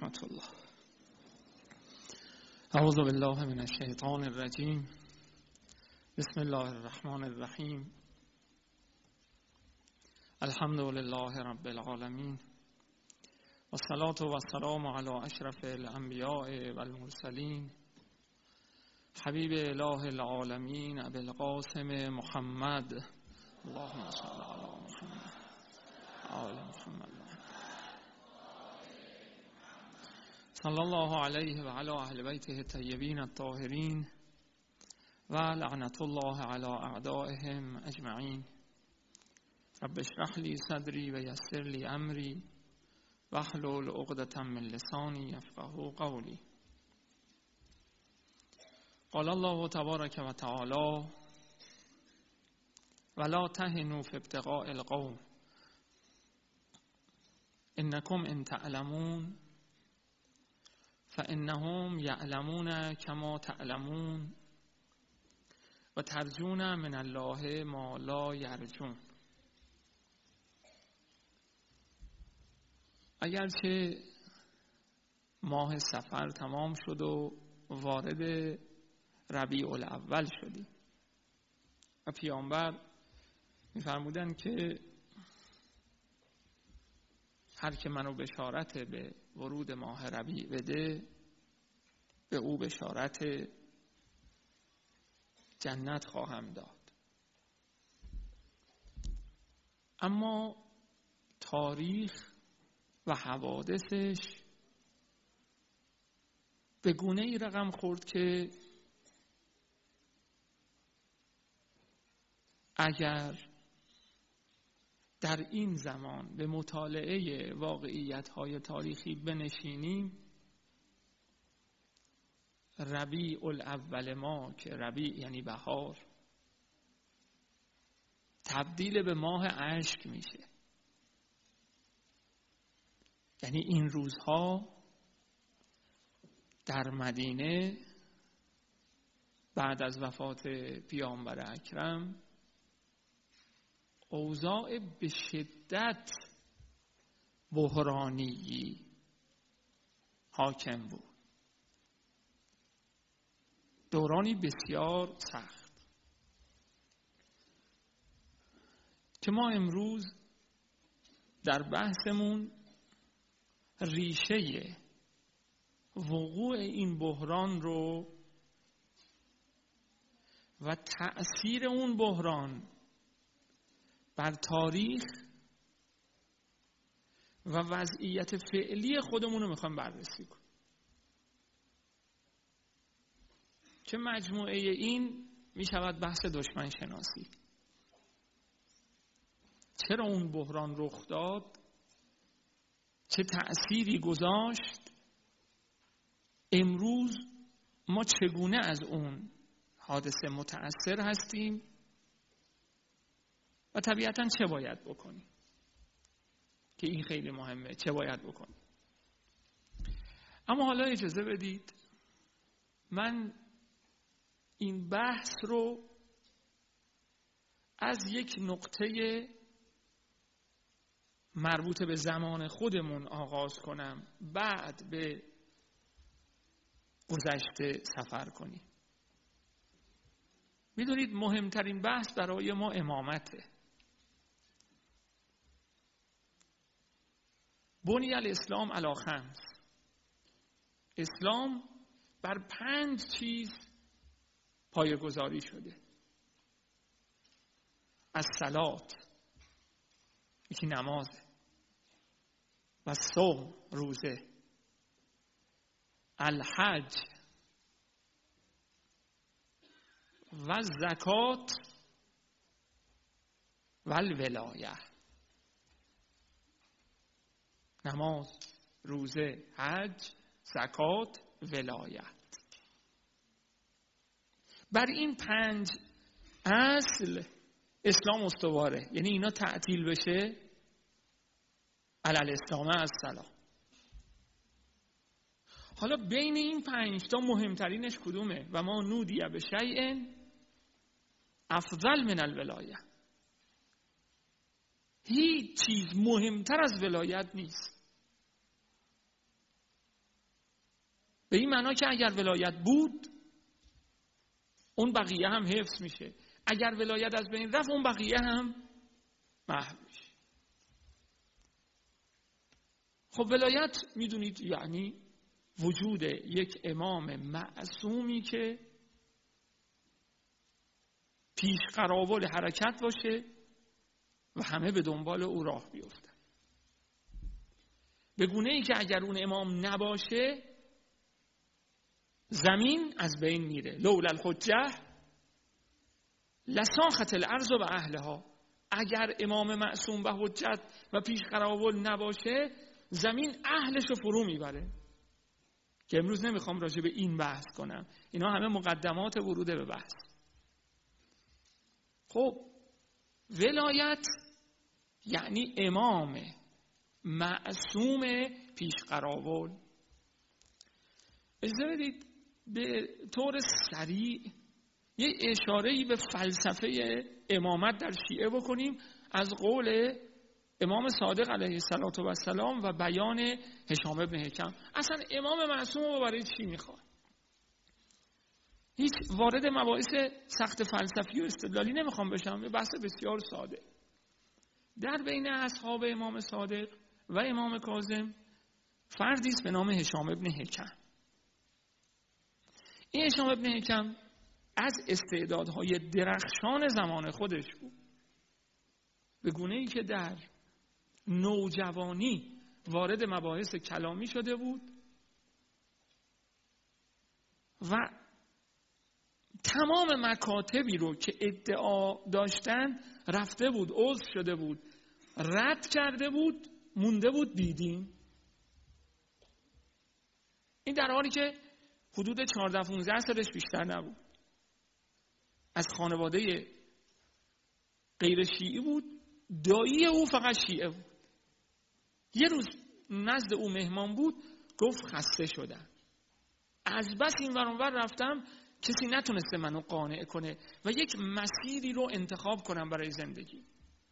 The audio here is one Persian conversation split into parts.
رحمت الله. اعوذ بالله من الشیطان الرجیم. بسم الله الرحمن الرحیم. الحمد لله رب العالمین والصلاة والسلام علی اشرف الانبیاء والمرسلین حبیب اله العالمین ابی القاسم محمد اللهم صل علی محمد آل محمد صلی الله علیه و علی اهل بیته الطیبین الطاهرین و لعنت الله علی اعدائهم اجمعین. رب اشرح لی صدری و یسر لی امری واحلل عقدة من لسانی یفقهوا قولی. قال الله تبارک و تعالی ولا تهنوا فی ابتغاء القوم انکم ان تعلمون فانهم یعلمون کما تعلمون و ترجون من الله ما لا یرجون. اگرچه ماه صفر تمام شد و وارد ربیع الاول شدیم و پیامبر می‌فرمودند که هر که منو بشارت به ورود ماه ربیع بده به او بشارت جنت خواهم داد. اما تاریخ و حوادثش به گونه‌ای رقم خورد که اگر در این زمان به مطالعه واقعیت‌های تاریخی بنشینیم، ربیع الاول ما که ربیع یعنی بهار تبدیل به ماه اشک میشه. یعنی این روزها در مدینه بعد از وفات پیامبر اکرم اوضاع به شدت بحرانی حاکم بود، دورانی بسیار سخت که ما امروز در بحثمون ریشه وقوع این بحران رو و تأثیر اون بحران بر تاریخ و وضعیت فعلی خودمون رو میخوایم بررسی کنیم که مجموعه این میشود بحث دشمن شناسی. چرا اون بحران رخ داد؟ چه تأثیری گذاشت؟ امروز ما چگونه از اون حادثه متأثر هستیم و طبیعتاً چه باید بکنیم؟ که این خیلی مهمه، چه باید بکنیم. اما حالا اجازه بدید من این بحث رو از یک نقطه مربوط به زمان خودمون آغاز کنم، بعد به گذشته سفر کنیم. میدونید مهمترین بحث برای ما امامته. بنی الاسلام علی خمس. اسلام بر 5 چیز پایه‌گذاری شده. از صلات، یکی نمازه، و صوم روزه، الحج و زکات و الولایه. نماز، روزه، حج، زکات، ولایت. بر این 5 اصل اسلام استواره. یعنی اینا تعطیل بشه علی الاسلام السلام. حالا بین این 5 تا مهمترینش کدومه؟ و ما نودی به شیء افضل من الولایه. هیچ چیز مهمتر از ولایت نیست. به این معنا که اگر ولایت بود اون بقیه هم حفظ میشه، اگر ولایت از بین رفت اون بقیه هم محو میشه. خب ولایت میدونید یعنی وجود یک امام معصومی که پیش قراول حرکت باشه و همه به دنبال او راه بیفتن، به گونه ای که اگر اون امام نباشه زمین از بین میره. لولا الحجه لساخت الارض و اهلها. اگر امام معصوم و حجت و پیش قراول نباشه زمین اهلشو فرو میبره، که امروز نمیخوام راجع به این بحث کنم، اینا همه مقدمات ورود به بحث. خب ولایت یعنی امام معصوم پیش قراول. اجازه بدید به طور سریع یه اشاره‌ای به فلسفه امامت در شیعه بکنیم از قول امام صادق علیه السلام و بیان هشام ابن حکم. اصلا امام معصوم رو برای چی میخواد؟ هیچ وارد مباحث سخت فلسفی و استدلالی نمیخوام بشم، یه بحث بسیار ساده. در بین اصحاب امام صادق و امام کاظم فردی است به نام هشام ابن حکم. این هشام ابن حکم از استعدادهای درخشان زمان خودش بود، به گونه‌ای که در نوجوانی وارد مباحث کلامی شده بود و تمام مکاتبی رو که ادعا داشتن رفته بود، عضو شده بود، رد کرده بود، مونده بود دیدیم. این در حالی که حدود 14-15 سالش بیشتر نبود، از خانواده غیر شیعی بود، دایی او فقط شیعه بود. یه روز نزد او مهمان بود، گفت خسته شدم، از بس این ور اون ور رفتم کسی نتونسته منو قانع کنه و یک مسیری رو انتخاب کنم برای زندگی.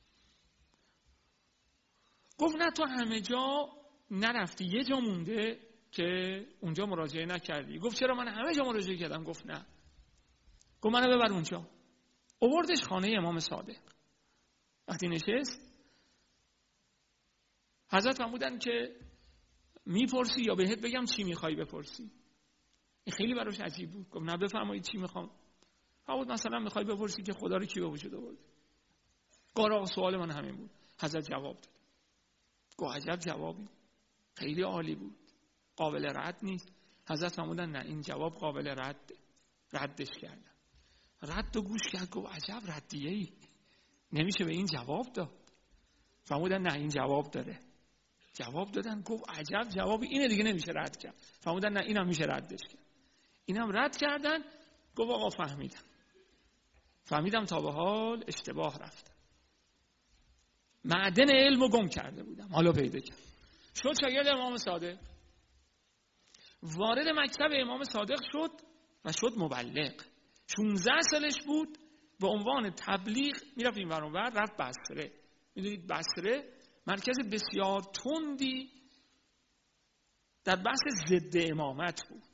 گفت نه تو همه جا نرفتی، یه جا مونده که اونجا مراجعه نکردی. گفت چرا؟ من همه جا مراجعه کردم. گفت نه. گفت منو ببر اونجا. آوردش خانه امام صادق. وقتی نشست حضرت فرمودن که میپرسی یا بهت بگم چی میخوای بپرسی؟ این خیلی براش عجیب بود. گفت نه بفرمایید چی میخوام. فرمود مثلا میخوای بپرسی که خدا رو کی به وجود آورد؟ گفت سوال من همین بود. حضرت جواب داد. گفت عجب جوابی، خیلی عالی بود، قابل رد نیست. حضرت فرمودن نه این جواب قابل رده. ردش کردن. رد و گوش کرد. گفت عجب ردیه‌ای، نمیشه به این جواب داد. فرمودن نه این جواب داره. جواب دادن. گفت عجب جوابی، اینه دیگه نمیشه رد کرد. فرمودن نه اینم میشه ردش کرد. اینم رد کردن. گفت آقا فهمیدم تا به حال اشتباه رفتم، معدن علمو گم کرده بودم، حالا پیدا کردم. شد شاگرد امام صادق، وارد مکتب امام صادق شد و شد مبلغ. 16 سالش بود، به عنوان تبلیغ میرفت این ور اون ور. رفت بصره. میدونید بصره مرکز بسیار تندی در بحث ضد امامت بود.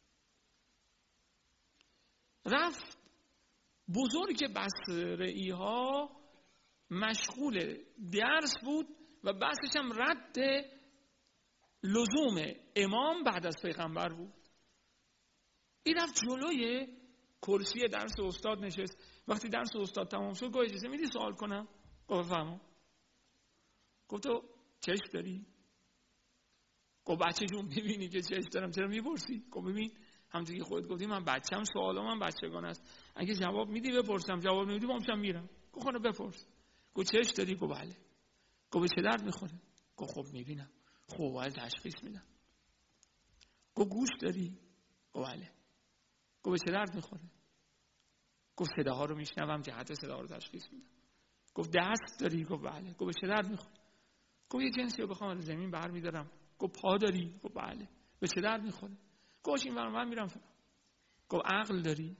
رفت. بزرگ بصره‌ای ها مشغول درس بود و بحثش هم رد لزوم امام بعد از پیغمبر بود. این رفت جلوی کرسی درس استاد نشست. وقتی درس استاد تمام شد گفت اجازه میدی سوال کنم؟ گفت بفرما. گفت تو چشم داری؟ گفت بچه جون ببینی که چشم دارم چرا میپرسی؟ گفت ببین همونطوری که خودت گفتی من بچه‌م، سوالام بچگانه است، اگه جواب میدی بپرسم، جواب نمیدی بامشم میرم. گفت خونه بپرس. گفت چشم داری؟ گفت بله. گفت چه درد میخوره؟ گفت خب میبینم. خب اول تشخیص میدم. گفت گوش داری؟ گفت بله. گفت چه درد میخوره؟ گفت صداها رو میشنوم، جهت صدا رو تشخیص میدم. گفت دست داری؟ گفت بله. گفت چه درد میخوره؟ گفت یه جنسی رو بخوام از زمین برمی‌دارم. گفت پا داری؟ گفت بله. به چه درد میخوره؟ گفت این ور میرم فلان. گفت عقل داری؟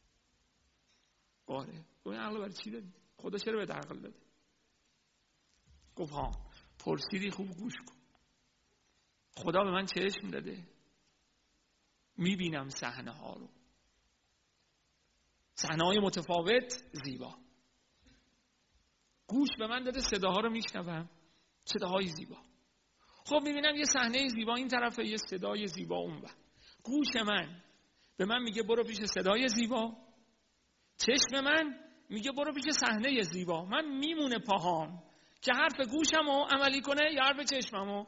آره. گفت عقل برای چی داری؟ خدا چرا بهت عقل داده؟ گفت ها پرسیدی خوب گوش کن. خدا به من چشم داده، میبینم صحنه ها رو، صحنه های متفاوت زیبا. گوش به من داده، صداها رو میشنوم، صداهای زیبا. خب میبینم یه صحنه زیبا این طرفه، یه صدای زیبا اون بر. گوش من به من میگه برو پیش صدای زیبا، چشم من میگه برو پیش صحنه زیبا. من میمونه پاهام که حرف گوشمو عملی کنه یا حرف چشممو.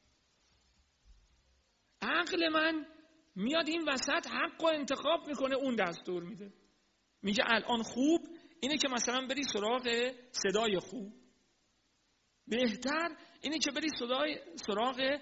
عقل من میاد این وسط حق و انتخاب میکنه، اون دستور میده، میگه الان خوب اینه که مثلا بری سراغ صدای خوب، بهتر اینه که بری سراغ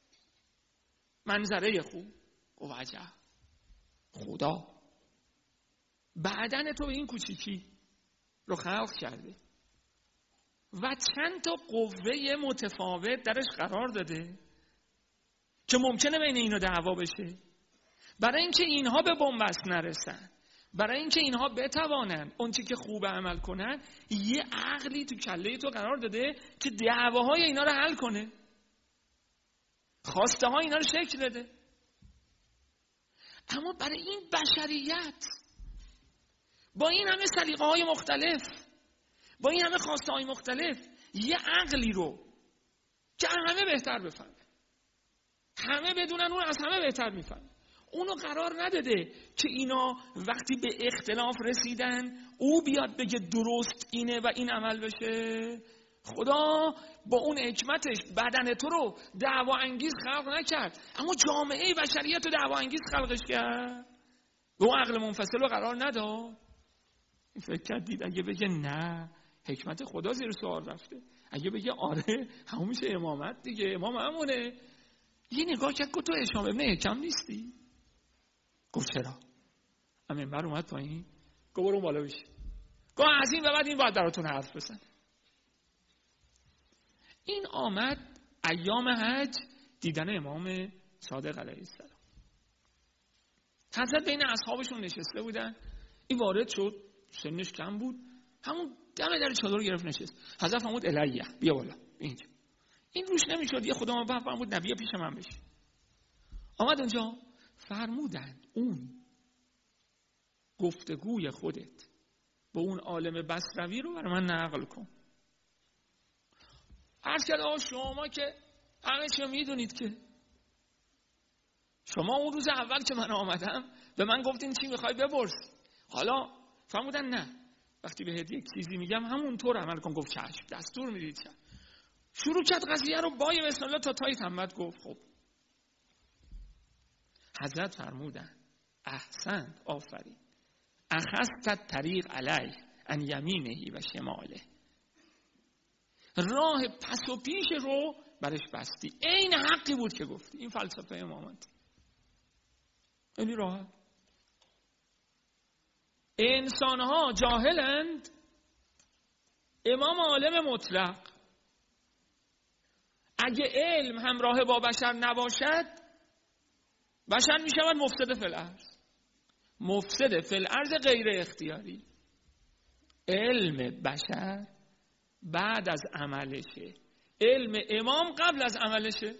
منظره خوب. او عجب، خدا بدن تو به این کوچیکی رو خلق کرده و چند تا قوه متفاوت درش قرار داده که ممکنه بین اینا دعوا بشه، برای اینکه اینها به بنبست نرسن، برای اینکه اینها بتوانن اون چی که خوب عمل کنن. یه عقلی تو کله تو قرار داده که دعواهای اینا رو حل کنه، خواسته ها اینا رو شکل بده. اما برای این بشریت با این همه سلیقه های مختلف، با این همه خواسته های مختلف، یه عقلی رو که همه بهتر بفهمه، همه بدونن اون از همه بهتر میفهمه، اونو قرار نداده که اینا وقتی به اختلاف رسیدن او بیاد بگه درست اینه و این عمل بشه. خدا با اون حکمتش بدن تو رو دعوا انگیز خلق نکرد، اما جامعه بشریت رو دعوا انگیز خلقش کرد، به اون عقل منفصل رو قرار نداد. فکر کردید اگه بگه نه حکمت خدا زیر سوال رفته، اگه بگه آره همون میشه امامت دیگه، امام همونه. یه نگاه کرد که تو هشام ابن حکم نیستی؟ گفت چرا؟ منبر اومد پایین، گفت برو بالا بشی، گفت از این به بعد این باید براتون حرف بزنه. این آمد ایام حج دیدن امام صادق علیه السلام. حضرت بین اصحابشون نشسته بودن، این وارد شد، سنش کم بود، همون دم در چادر گرفت نشست. حضرت فرمود الیه، بیا بالا اینجا. این روش نمیشد، یه خدا من فرمود نبی پیش من بشی. آمد اونجا، فرمودن اون گفتگوی خودت با اون عالم بصروی رو برای من نقل کن. عرض کرد آقا شما که همه چی میدونید، که شما اون روز اول که من آمدم به من گفتین چی میخوای بپرس، حالا فرمودن نه، وقتی بهت یک چیزی میگم همونطور عمل کن. گفت چشم، دستور میدید چشم. شروع کرد قضیه رو با بسم الله تا تای تمت. گفت خب. حضرت فرمودن احسنت، آفرین، اخذت طریق علیه ان یمینه و شماله، راه پس و پیش رو برش بستی. این حقی بود که گفتی. این فلسفه امامت خیلی راحت. انسانها جاهلند، امام عالم مطلق. اگه علم همراه با بشر نباشد، بشر میشود مفسد فی الارض، مفسد فی الارض غیر اختیاری. علم بشر بعد از عملشه، علم امام قبل از عملشه.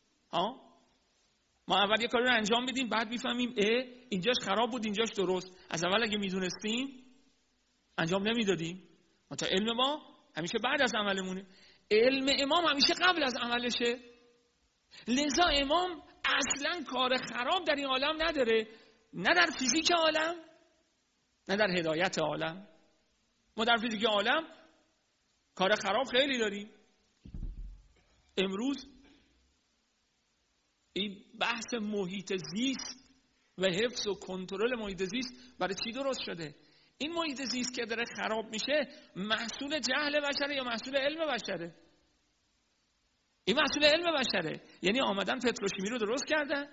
ما اول یه کاری رو انجام میدیم، بعد میفهمیم اینجاش خراب بود اینجاش درست. از اول اگه میدونستیم انجام نمیدادیم. تا علم ما همیشه بعد از عملمونه، علم امام همیشه قبل از عملشه. لذا امام اصلا کار خراب در این عالم نداره، نه در فیزیک عالم نه در هدایت عالم. ما در فیزیک عالم کار خراب خیلی داریم. امروز این بحث محیط زیست و حفظ و کنترل محیط زیست برای چی درست شده؟ این محیط زیست که داره خراب میشه محصول جهل بشره یا محصول علم بشره؟ این محصول علم بشره. یعنی آمدن پتروشیمی رو درست کردن،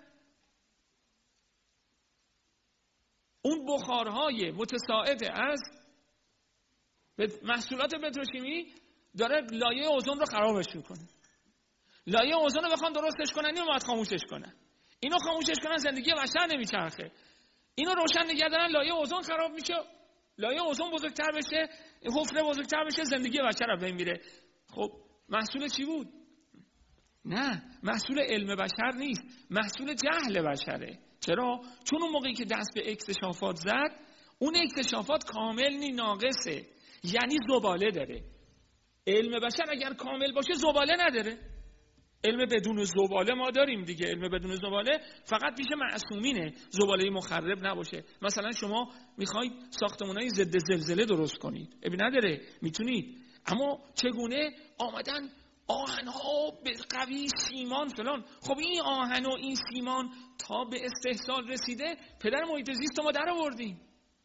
اون بخارهای متساعد از محصولات پتروشیمی داره لایه اوزون رو خرابش میکنه. لایه اوزون رو بخوان درستش کنن اینو باید خاموشش کنن. اینو خاموشش کنن زندگی بشر نمیچرخه. اینو روشن نگه دارن لایه اوزون خراب میشه، لایه اوزون بزرگتر بشه، حفره بزرگتر بشه، زندگی بشر از بین میره. خب محصول چی بود؟ نه، محصول علم بشر نیست، محصول جهل بشره. چرا؟ چون اون موقعی که دست به اکتشافات زد، اون اکتشافات کامل ناقصه، یعنی زباله داره. علم بشر اگر کامل باشه زباله نداره. علم بدون زباله ما داریم دیگه. علم بدون زباله فقط پیش معصومینه، زباله مخرب نباشه. مثلا شما میخواید ساختمانهای ضد زلزله درست کنید، ابی نداره، میتونید. اما چگونه آمدن آهنها به قوی، سیمان فلان. خب این آهن و این سیمان تا به استحصال رسیده، پدر محیط زیست ما در آوردیم.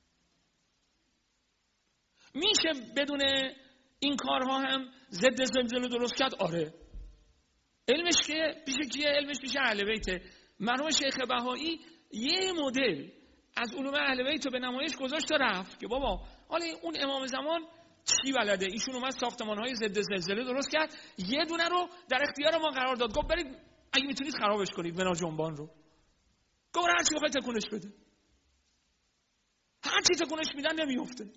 میشه بدون این کارها هم ضد زلزله درست کرد؟ آره. علمش که پیش کیه؟ علمش پیش اهل بیته. مرحوم شیخ بهایی یه مدل از علوم اهل بیت رو به نمایش گذاشت و رفت که بابا حالا اون امام زمان چی بلده؟ ایشون اومد ساختمان‌های ضد زلزله درست کرد، یه دونه رو در اختیار ما قرار داد، گفت برید اگه میتونید خرابش کنید، بنا جنبان رو. گفت هر چی بخواید تکونش بده. هر چی تکونش میدن نمیفته.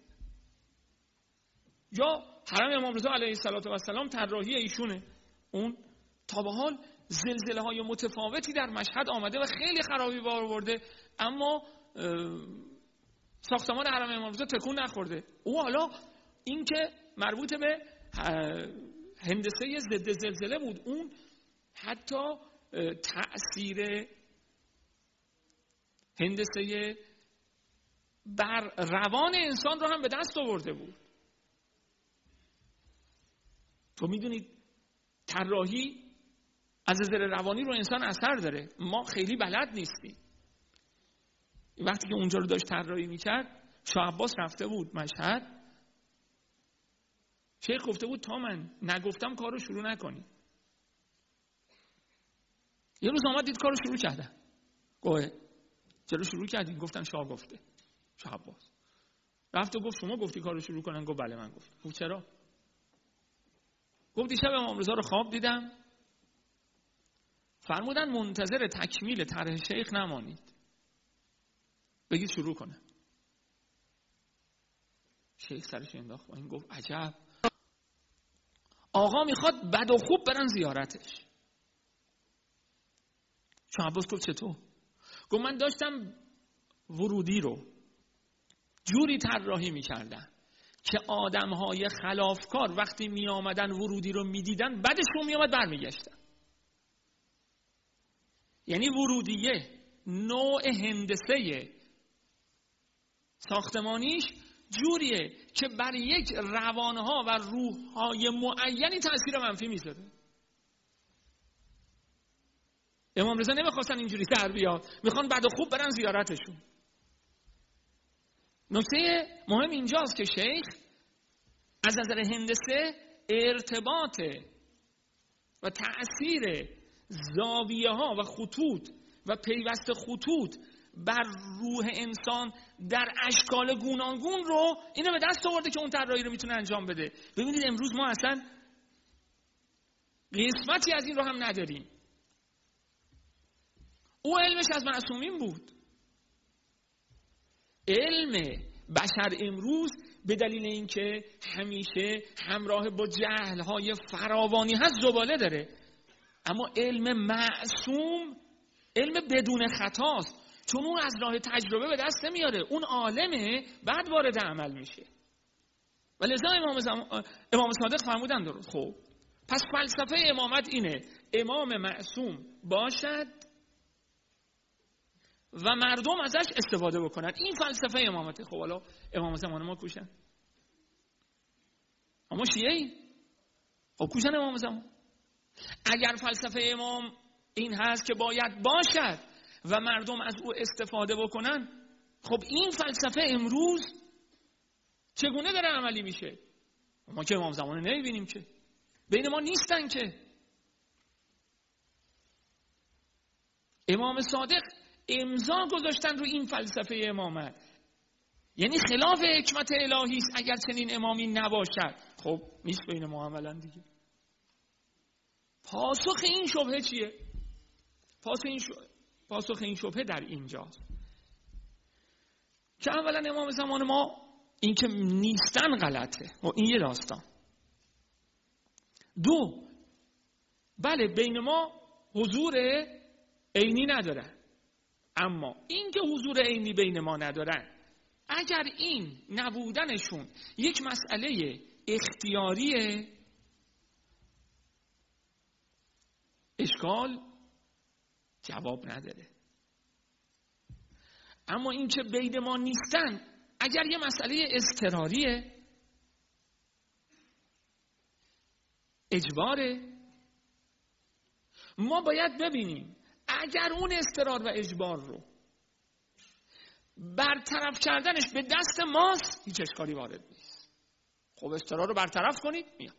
یا حرم امام رضا علیه السلام طراحی ایشونه. اون تا به حال زلزله‌های متفاوتی در مشهد آمده و خیلی خرابی بار آورده، اما ساختمان حرم امام رضا تکون نخورده. او حالا این که مربوط به هندسه ضد زلزله بود، اون حتی تأثیر هندسه بر روان انسان رو هم به دست آورده بود. تو میدونید طراحی از نظر روانی رو انسان اثر داره. ما خیلی بلد نیستیم. وقتی که اونجا رو داشت طراحی میکرد، شاه عباس رفته بود مشهد، شیخ گفته بود تا من نگفتم کار رو شروع نکنی. یه روز آمد دید کار رو شروع کردن. گوه چرا شروع کردین؟ گفتن شاه گفته. شاه عباس رفت و گفت شما گفتی کار رو شروع کنن؟ گفت بله من گفتم. گفت چرا؟ گفت دیشب امام رضا رو خواب دیدم، فرمودن منتظر تکمیل طرح شیخ نمانید، بگید شروع کنه. شیخ سرش انداخت با این، گفت عجب، آقا میخواد بد و خوب برن زیارتش. شاه عباس گفت چطور؟ گفت من داشتم ورودی رو جوری طراحی میکردن که آدمهای خلافکار وقتی می آمدن ورودی رو میدیدن بعدشون می آمد برمیگشتن. یعنی ورودیه نوع هندسه ساختمانیش جوریه که بر یک روانها و روحهای معینی تأثیر منفی میذاره. امام رضا نمیخواستن اینجوری در بیاد، میخوان بد و خوب برن زیارتشون. نکته مهم اینجاست که شیخ از نظر هندسه ارتباط و تأثیر زاویه ها و خطوط و پیوست خطوط بر روح انسان در اشکال گوناگون رو اینو به دست آورده که اون طراحی رو میتونه انجام بده. ببینید امروز ما اصلا قسمتی از این رو هم نداریم. او علمش از معصومین بود. علم بشر امروز به دلیل اینکه همیشه همراه با جهل‌های فراوانی هست زباله داره. اما علم معصوم علم بدون خطاست، چون اون از راه تجربه به دست نمیاره. اون عالمه بعد وارد عمل میشه. و لذا امام صادق فرمودن درست. خب پس فلسفه امامت اینه امام معصوم باشد و مردم ازش استفاده بکنن. این فلسفه امامته. خب حالا امام زمان ما کوشن، اما شیعه ای خب کوشن امام زمان. اگر فلسفه امام این هست که باید باشد و مردم از او استفاده بکنن، خب این فلسفه امروز چگونه داره عملی میشه؟ ما که امام زمان نمیبینیم، که بین ما نیستن. که امام صادق امضا گذاشتن رو این فلسفه امامت، یعنی خلاف حکمت الهی است اگر چنین امامی نباشد. خب نیست بین ما عملا دیگه. پاسخ این شبهه چیه؟ پاسخ این شبهه در اینجاست که اولا امام زمان ما این که نیستن غلطه و این یه داستان. دو، بله بین ما حضور عینی نداره، اما این که حضور عینی بین ما ندارن، اگر این نبودنشون یک مسئله اختیاریه، اشکال جواب نداره. اما این که بین ما نیستن اگر یه مسئله اضطراریه، اجباره، ما باید ببینیم اگر اون اضطرار و اجبار رو برطرف کردنش به دست ماست هیچ اشکالی وارد نیست. خب اضطرار رو برطرف کنید میاد.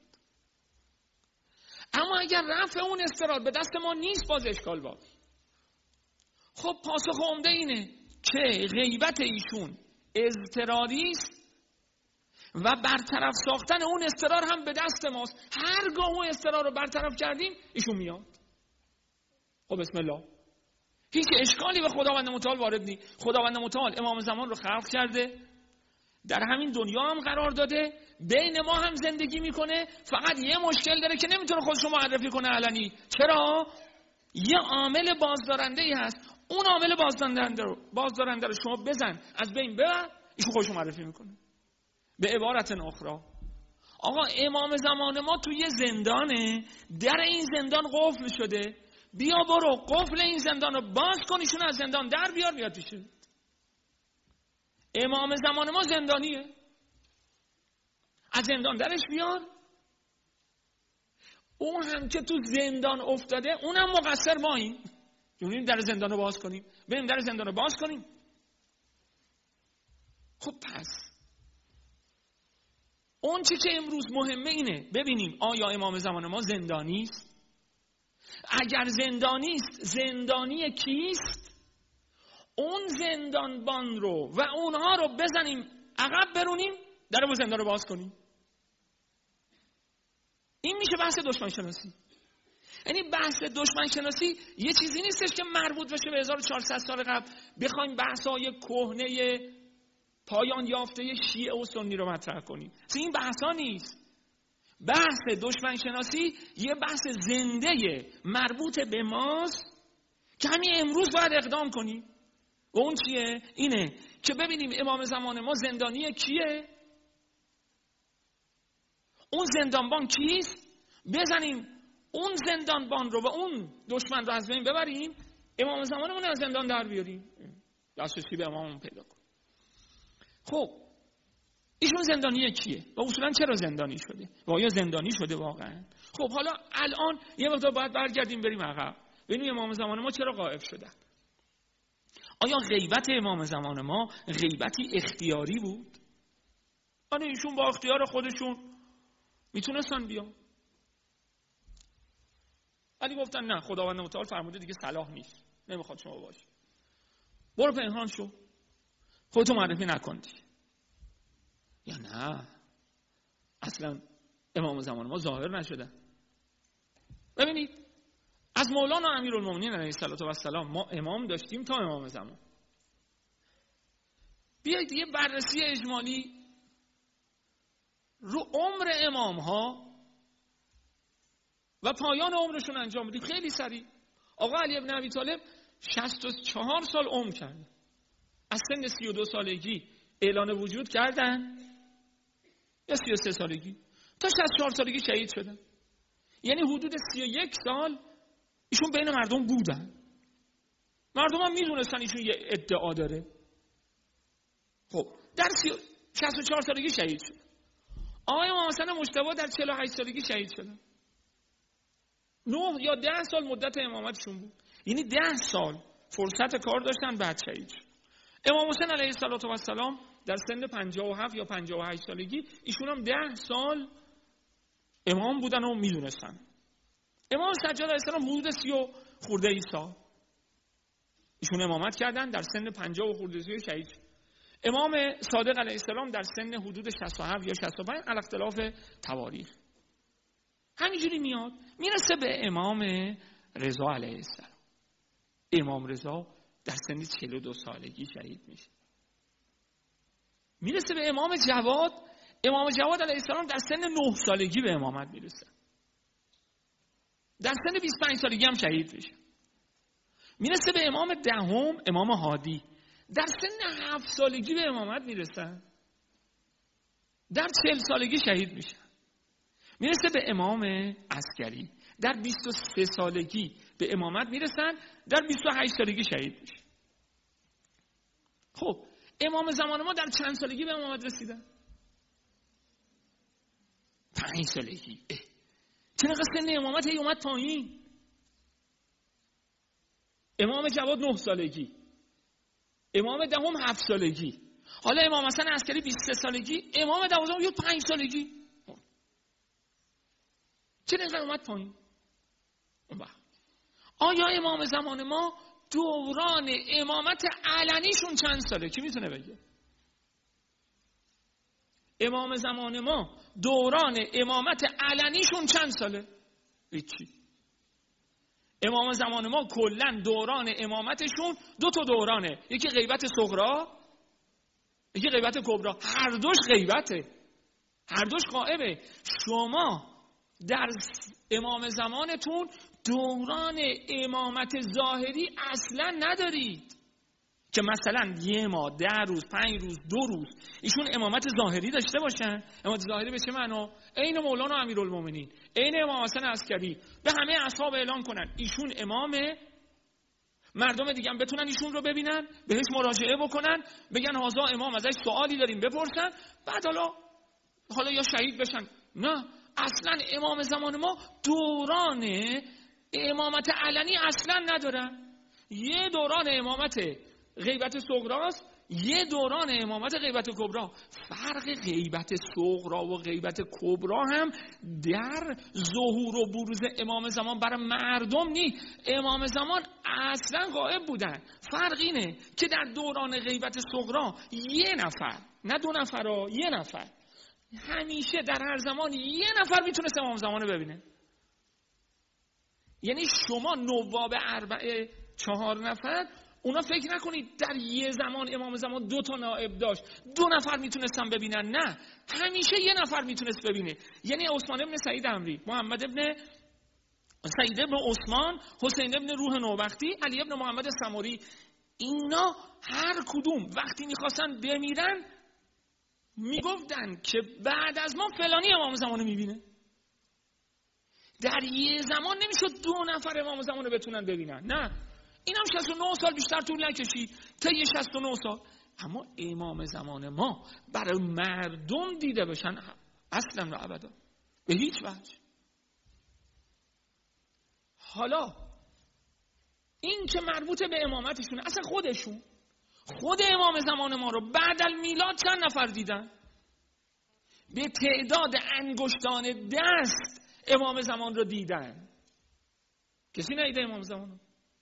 اما اگر رفع اون اضطرار به دست ما نیست باز اشکال باقی. خب پاسخ عمده اینه که غیبت ایشون اضطراری است و برطرف ساختن اون اضطرار هم به دست ماست. هرگاه اون اضطرار رو برطرف کردیم ایشون میاد. خب بسم الله، هیچ اشکالی به خداوند متعال وارد نیست. خداوند متعال امام زمان رو خلق کرده، در همین دنیا هم قرار داده، بین ما هم زندگی میکنه. فقط یه مشکل داره که نمیتونه خودش رو معرفی کنه علنی. چرا؟ یه عامل بازدارنده ای هست. اون عامل بازدارنده رو شما بزن از بین ببر، ایشون خودش رو معرفی میکنه. به عبارت اخرى، آقا امام زمان ما توی زندانه، در این زندان قفل شده، بیا برو قفل این زندان رو باز کن، ایشون از زندان در بیار بیاد پیشه. امام زمان ما زندانیه، از زندان درش بیار. اون هم که تو زندان افتاده اونم مقصر ماییم، یعنی در زندان رو باز کنیم، بریم در زندان رو باز کنیم. خب پس اون چی که امروز مهمه اینه ببینیم آیا امام زمان ما زندانی است؟ اگر زندانی است، زندانی کیست؟ اون زندانبان رو و اونها رو بزنیم عقب برونیم، در و زندان رو باز کنیم. این میشه بحث دشمن شناسی. یعنی بحث دشمن شناسی یه چیزی نیستش که مربوط بشه به 1400 سال قبل بخوایم بحث‌های کهنه پایان یافته شیعه و سنی رو مطرح کنیم. این بحثا نیست. بحث دشمن شناسی یه بحث زنده مربوط به ماست که همین امروز باید اقدام کنیم. و اون چیه؟ اینه که ببینیم امام زمان ما زندانی کیه؟ اون زندانبان کیست؟ بزنیم اون زندانبان رو و اون دشمن رو از بین ببریم، امام زمانمون از زندان در بیاریم، دسترسی به اماممون پیدا کنیم. خب ایشون زندانی کیه و اصولا چرا زندانی شده و آیا زندانی شده واقعا؟ خب حالا الان یه مقدار باید برگردیم بریم عقب ببینیم امام زمان ما چرا غائب شدن. آیا غیبت امام زمان ما غیبتی اختیاری بود؟ آره ایشون با اختیار خودشون میتونستن بیان، ولی گفتن نه، خداوند متعال فرموده دیگه صلاح نیست، نمیخواد شما باشی، برو پنهان شو، خودتو معرفی نکندی. یا نه اصلا امام زمان ما ظاهر نشده. ببینید از مولانا امیرالمومنین علیه السلام ما امام داشتیم تا امام زمان. بیایید یه بررسی اجمالی رو عمر امام ها و پایان عمرشون انجام بدیم خیلی سریع. آقا علی ابن ابی طالب 64 سال عمر کرد، از سن 32 سالگی اعلان وجود کردن یا 33 سالگی تا 64 سالگی شهید شدن. یعنی حدود 31 سال ایشون بین مردم بودن، مردم هم میدونستن ایشون یه ادعا داره. خب در 64 سالگی شهید شد. آقای امام حسن مجتبی در 48 سالگی شهید شدن. 9 یا 10 سال مدت امامتشون بود، یعنی 10 سال فرصت کار داشتن بعد شهید شد. امام حسین علیه السلام در سن 57 یا 58 سالگی ایشون هم 10 سال امام بودن و میدونستن. امام سجاد علیه السلام حدود 30 خورده ای سال ایشون امامت کردن، در سن 50 و خورده ای شهید شد. امام صادق علیه السلام در سن حدود 67 یا 65 علی اختلاف تواریخ. همینجوری میاد میرسه به امام رضا علیه السلام. امام رضا در سن 42 سالگی شهید میشه. میرسه به امام جواد. امام جواد علیه السلام در سن 9 سالگی به امامت میرسه. در سن 25 سالگی هم شهید میشه. میرسه به امام دهم، امام هادی. در سن 7 سالگی به امامت میرسن، در 40 سالگی شهید میشن. میرسه به امام عسکری، در 23 سالگی به امامت میرسن، در 28 سالگی شهید میشن. خب امام زمان ما در چند سالگی به امامت رسیدن؟ 5 سالگی. چرا سن امامت هی اومد پایین؟ امام جواد 9 سالگی، امام دهم 7 سالگی، حالا امام حسن عسکری 23 سالگی، امام 12 5 سالگی. چرا اینقدر اومد پایین؟ آیا امام زمان ما دوران امامت علنیشون چند ساله؟ کی میتونه بگه؟ امام زمان ما دوران امامت علنیشون چند ساله؟ هیچی. امام زمان ما کلا دوران امامتشون 2 تا دورانه، یکی غیبت صغرا، یکی غیبت کبرا. هر دوش غیبته، هر دوش غائبه. شما در امام زمانتون دوران امامت ظاهری اصلا ندارید که مثلا 1 ماه، 10 روز، 5 روز، 2 روز ایشون امامت ظاهری داشته باشن. امامت ظاهری به چه معنا؟ عین مولانا امیرالمومنین، عین امام حسن عسکری، به همه اصحاب اعلام کنن ایشون امامه، مردم دیگه هم بتونن ایشون رو ببینن، بهش مراجعه بکنن، بگن هازا امام، ازش سوالی داریم بپرسن، بعد حالا یا شهید بشن. نه، اصلا امام زمان ما دوران امامت علنی اصلا ندارن. یه دوران امامت غیبت صغراست، یه دوران امامت غیبت کبرا. فرق غیبت صغرا و غیبت کبرا هم در ظهور و بروز امام زمان برای مردم نی. امام زمان اصلا غائب بودن. فرق اینه که در دوران غیبت صغرا 1 نفر، نه 2 نفر، 1 نفر، همیشه در هر زمان 1 نفر میتونست امام زمان رو ببینه. یعنی شما نواب 4 نفر، اونا فکر نکنید در یه زمان امام زمان 2 تا نائب داشت 2 نفر میتونستن ببینن. نه، همیشه 1 نفر میتونست ببینه. یعنی عثمان ابن سعید امری، محمد ابن سعید ابن عثمان، حسین ابن روح نوبختی، علی ابن محمد سمری، اینا هر کدوم وقتی میخواستن بمیرن میگفتن که بعد از ما فلانی امام زمان رو میبینه. در یه زمان نمیشد 2 نفر امام زمان رو بتونن ببینن. نه، این هم 69 سال بیشتر طول نکشید تا یه 69 سال. اما امام زمان ما برای مردم دیده بشن اصلا و ابدا به هیچ وجه. حالا این که مربوط به امامتشونه، اصلا خود امام زمان ما رو بعد المیلاد چند نفر دیدن؟ به تعداد انگشتان دست امام زمان رو دیدن. کسی ندیده امام زمان رو؟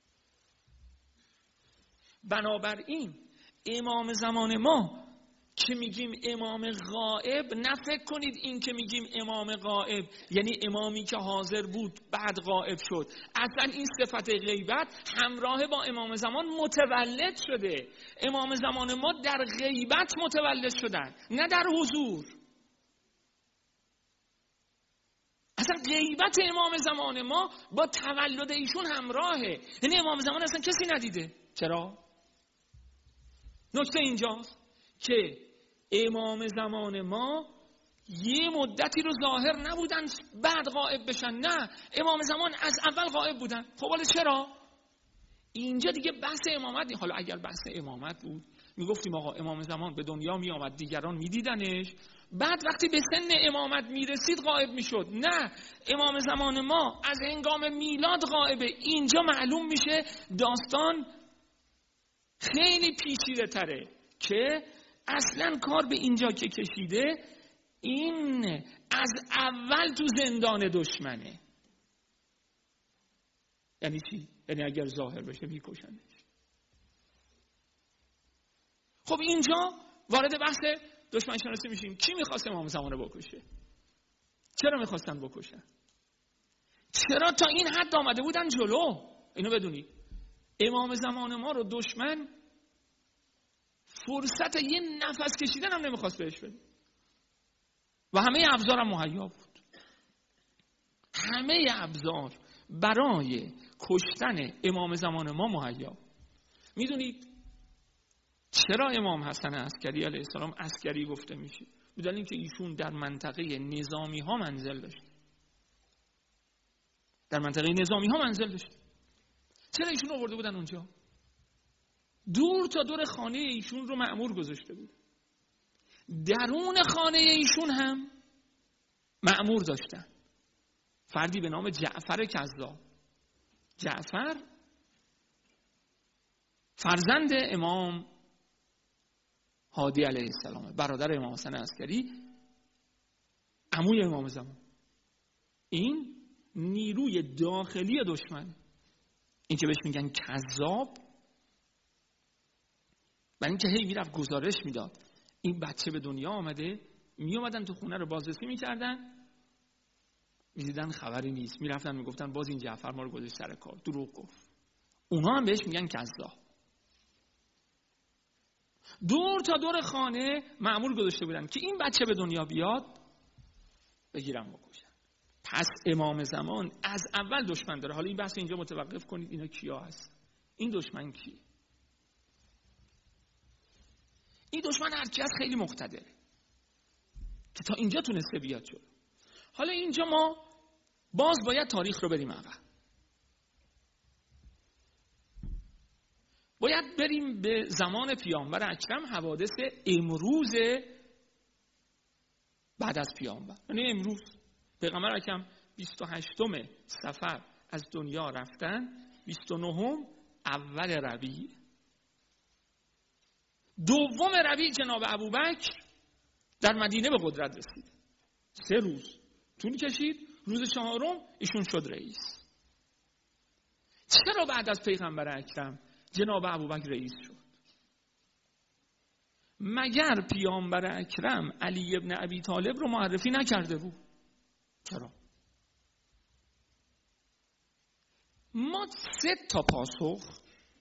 بنابراین امام زمان ما که میگیم امام غائب، نه فکر کنید این که میگیم امام غائب یعنی امامی که حاضر بود بعد غائب شد. اصلا این صفت غیبت همراه با امام زمان متولد شده. امام زمان ما در غیبت متولد شدن، نه در حضور. اصلا غیبت امام زمان ما با تولد ایشون همراهه. یعنی امام زمان اصلا کسی ندیده. چرا؟ نکته اینجاست که امام زمان ما یه مدتی رو ظاهر نبودن بعد غائب بشن. نه، امام زمان از اول غائب بودن. خب حالا چرا؟ اینجا دیگه بحث امامت نیست. حالا اگر بحث امامت بود میگفتیم آقا امام زمان به دنیا می آمد، دیگران میدیدنش، بعد وقتی به سن امامت میرسید غائب میشد. نه، امام زمان ما از هنگام میلاد غائبه. اینجا معلوم میشه داستان خیلی پیچیده تره که اصلا کار به اینجا که کشیده این از اول تو زندان دشمنه. یعنی چی؟ یعنی اگر ظاهر بشه میکشنش. خب اینجا وارد بحث دشمن شناسی میشیم. کی میخواست امام زمان رو بکشه؟ چرا میخواستن بکشن؟ چرا تا این حد آمده بودن جلو؟ اینو بدونید امام زمان ما رو دشمن فرصت یه نفس کشیدن هم نمیخواست بهش بده و همه ابزار هم مهیا بود. همه ابزار برای کشتن امام زمان ما مهیا. میدونید چرا امام حسن عسکری علیه السلام عسکری گفته میشه؟ بدون اینکه ایشون در منطقه نظامی ها منزل داشت. در منطقه نظامی ها منزل داشت. چرا ایشون آورده بودن اونجا؟ دور تا دور خانه ایشون رو مأمور گذاشته بود. درون خانه ایشون هم مأمور داشتن. فردی به نام جعفر کذاب. جعفر فرزند امام هادی علیه السلام، برادر امام حسن عسکری، عموی امام زمان. این نیروی داخلی دشمن، این که بهش میگن کذاب، برای اینکه هی میرفت گزارش میداد این بچه به دنیا آمده، میومدن تو خونه رو بازرسی میکردن، میدیدن خبری نیست، میرفتن میگفتن باز این جعفر ما رو گذاشت سر کار، دروغ گفت. اونا هم بهش میگن کذاب. دور تا دور خانه مأمور گذاشته بودن که این بچه به دنیا بیاد بگیرن بکشن. پس امام زمان از اول دشمن داره. حالا این بحث اینجا متوقف کنید، اینا کیا هست؟ این دشمن کیه؟ این دشمن هرکی از خیلی مقتدره که تا اینجا تونسته بیاد جلو. حالا اینجا ما باز باید تاریخ رو بریم عقب. باید بریم به زمان پیامبر اکرم، حوادث امروز بعد از پیامبر. یعنی امروز پیغمبر اکرم 28 صفر از دنیا رفتن، 29 اول ربیع، دوم ربیع جناب ابوبکر در مدینه به قدرت رسید. 3 روز طول کشید، روز 4 ایشون شد رئیس. چرا بعد از پیغمبر اکرم جناب ابوبکر رئیس شد؟ مگر پیامبر اکرم علی ابن ابی طالب رو معرفی نکرده بود؟ چرا؟ ما 3 تا پاسخ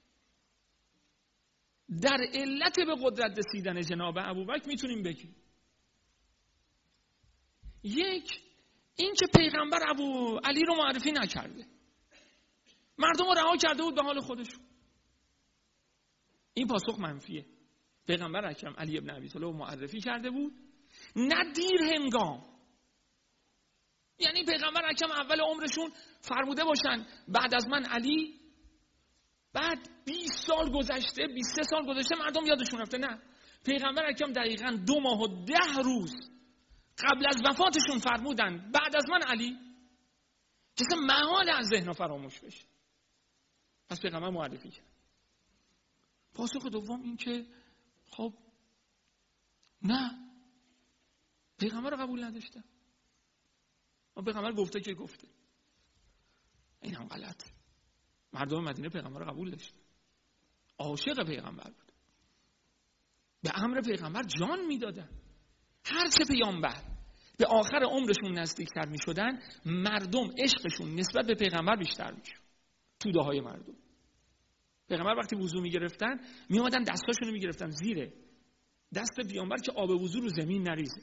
در علت به قدرت رسیدن جناب ابوبکر میتونیم بگیم. یک، این که پیغمبر علی رو معرفی نکرده، مردم رو رها کرده بود به حال خودشون. این پاسخ منفیه. پیغمبر اکرم علی ابن ابی طالب معرفی کرده بود، نه دیر هنگام. یعنی پیغمبر اکرم اول عمرشون فرموده باشن بعد از من علی، بعد 20 سال گذشته، 23 سال گذشته مردم یادشون رفته. نه، پیغمبر اکرم دقیقاً 2 ماه و 10 روز قبل از وفاتشون فرمودن بعد از من علی، که محال از ذهن فراموش بشه. پس پیغمبر معرفی کرد. پاسخ دوم این که خب نه، پیغمبر رو قبول نداشتن. و پیغمبر گفته که گفته. این هم غلط. مردم مدینه پیغمبر رو قبول داشتن، عاشق پیغمبر بود، به امر پیغمبر جان میدادن. هر چه پیامبر به آخر عمرشون نزدیکتر می شدن، مردم عشقشون نسبت به پیغمبر بیشتر می شد. توده های مردم. پیغمبر وقتی وضو می گرفتن، می اومدن دستاشون رو می گرفتن زیر دست پیامبر که آب وضو رو زمین نریزه.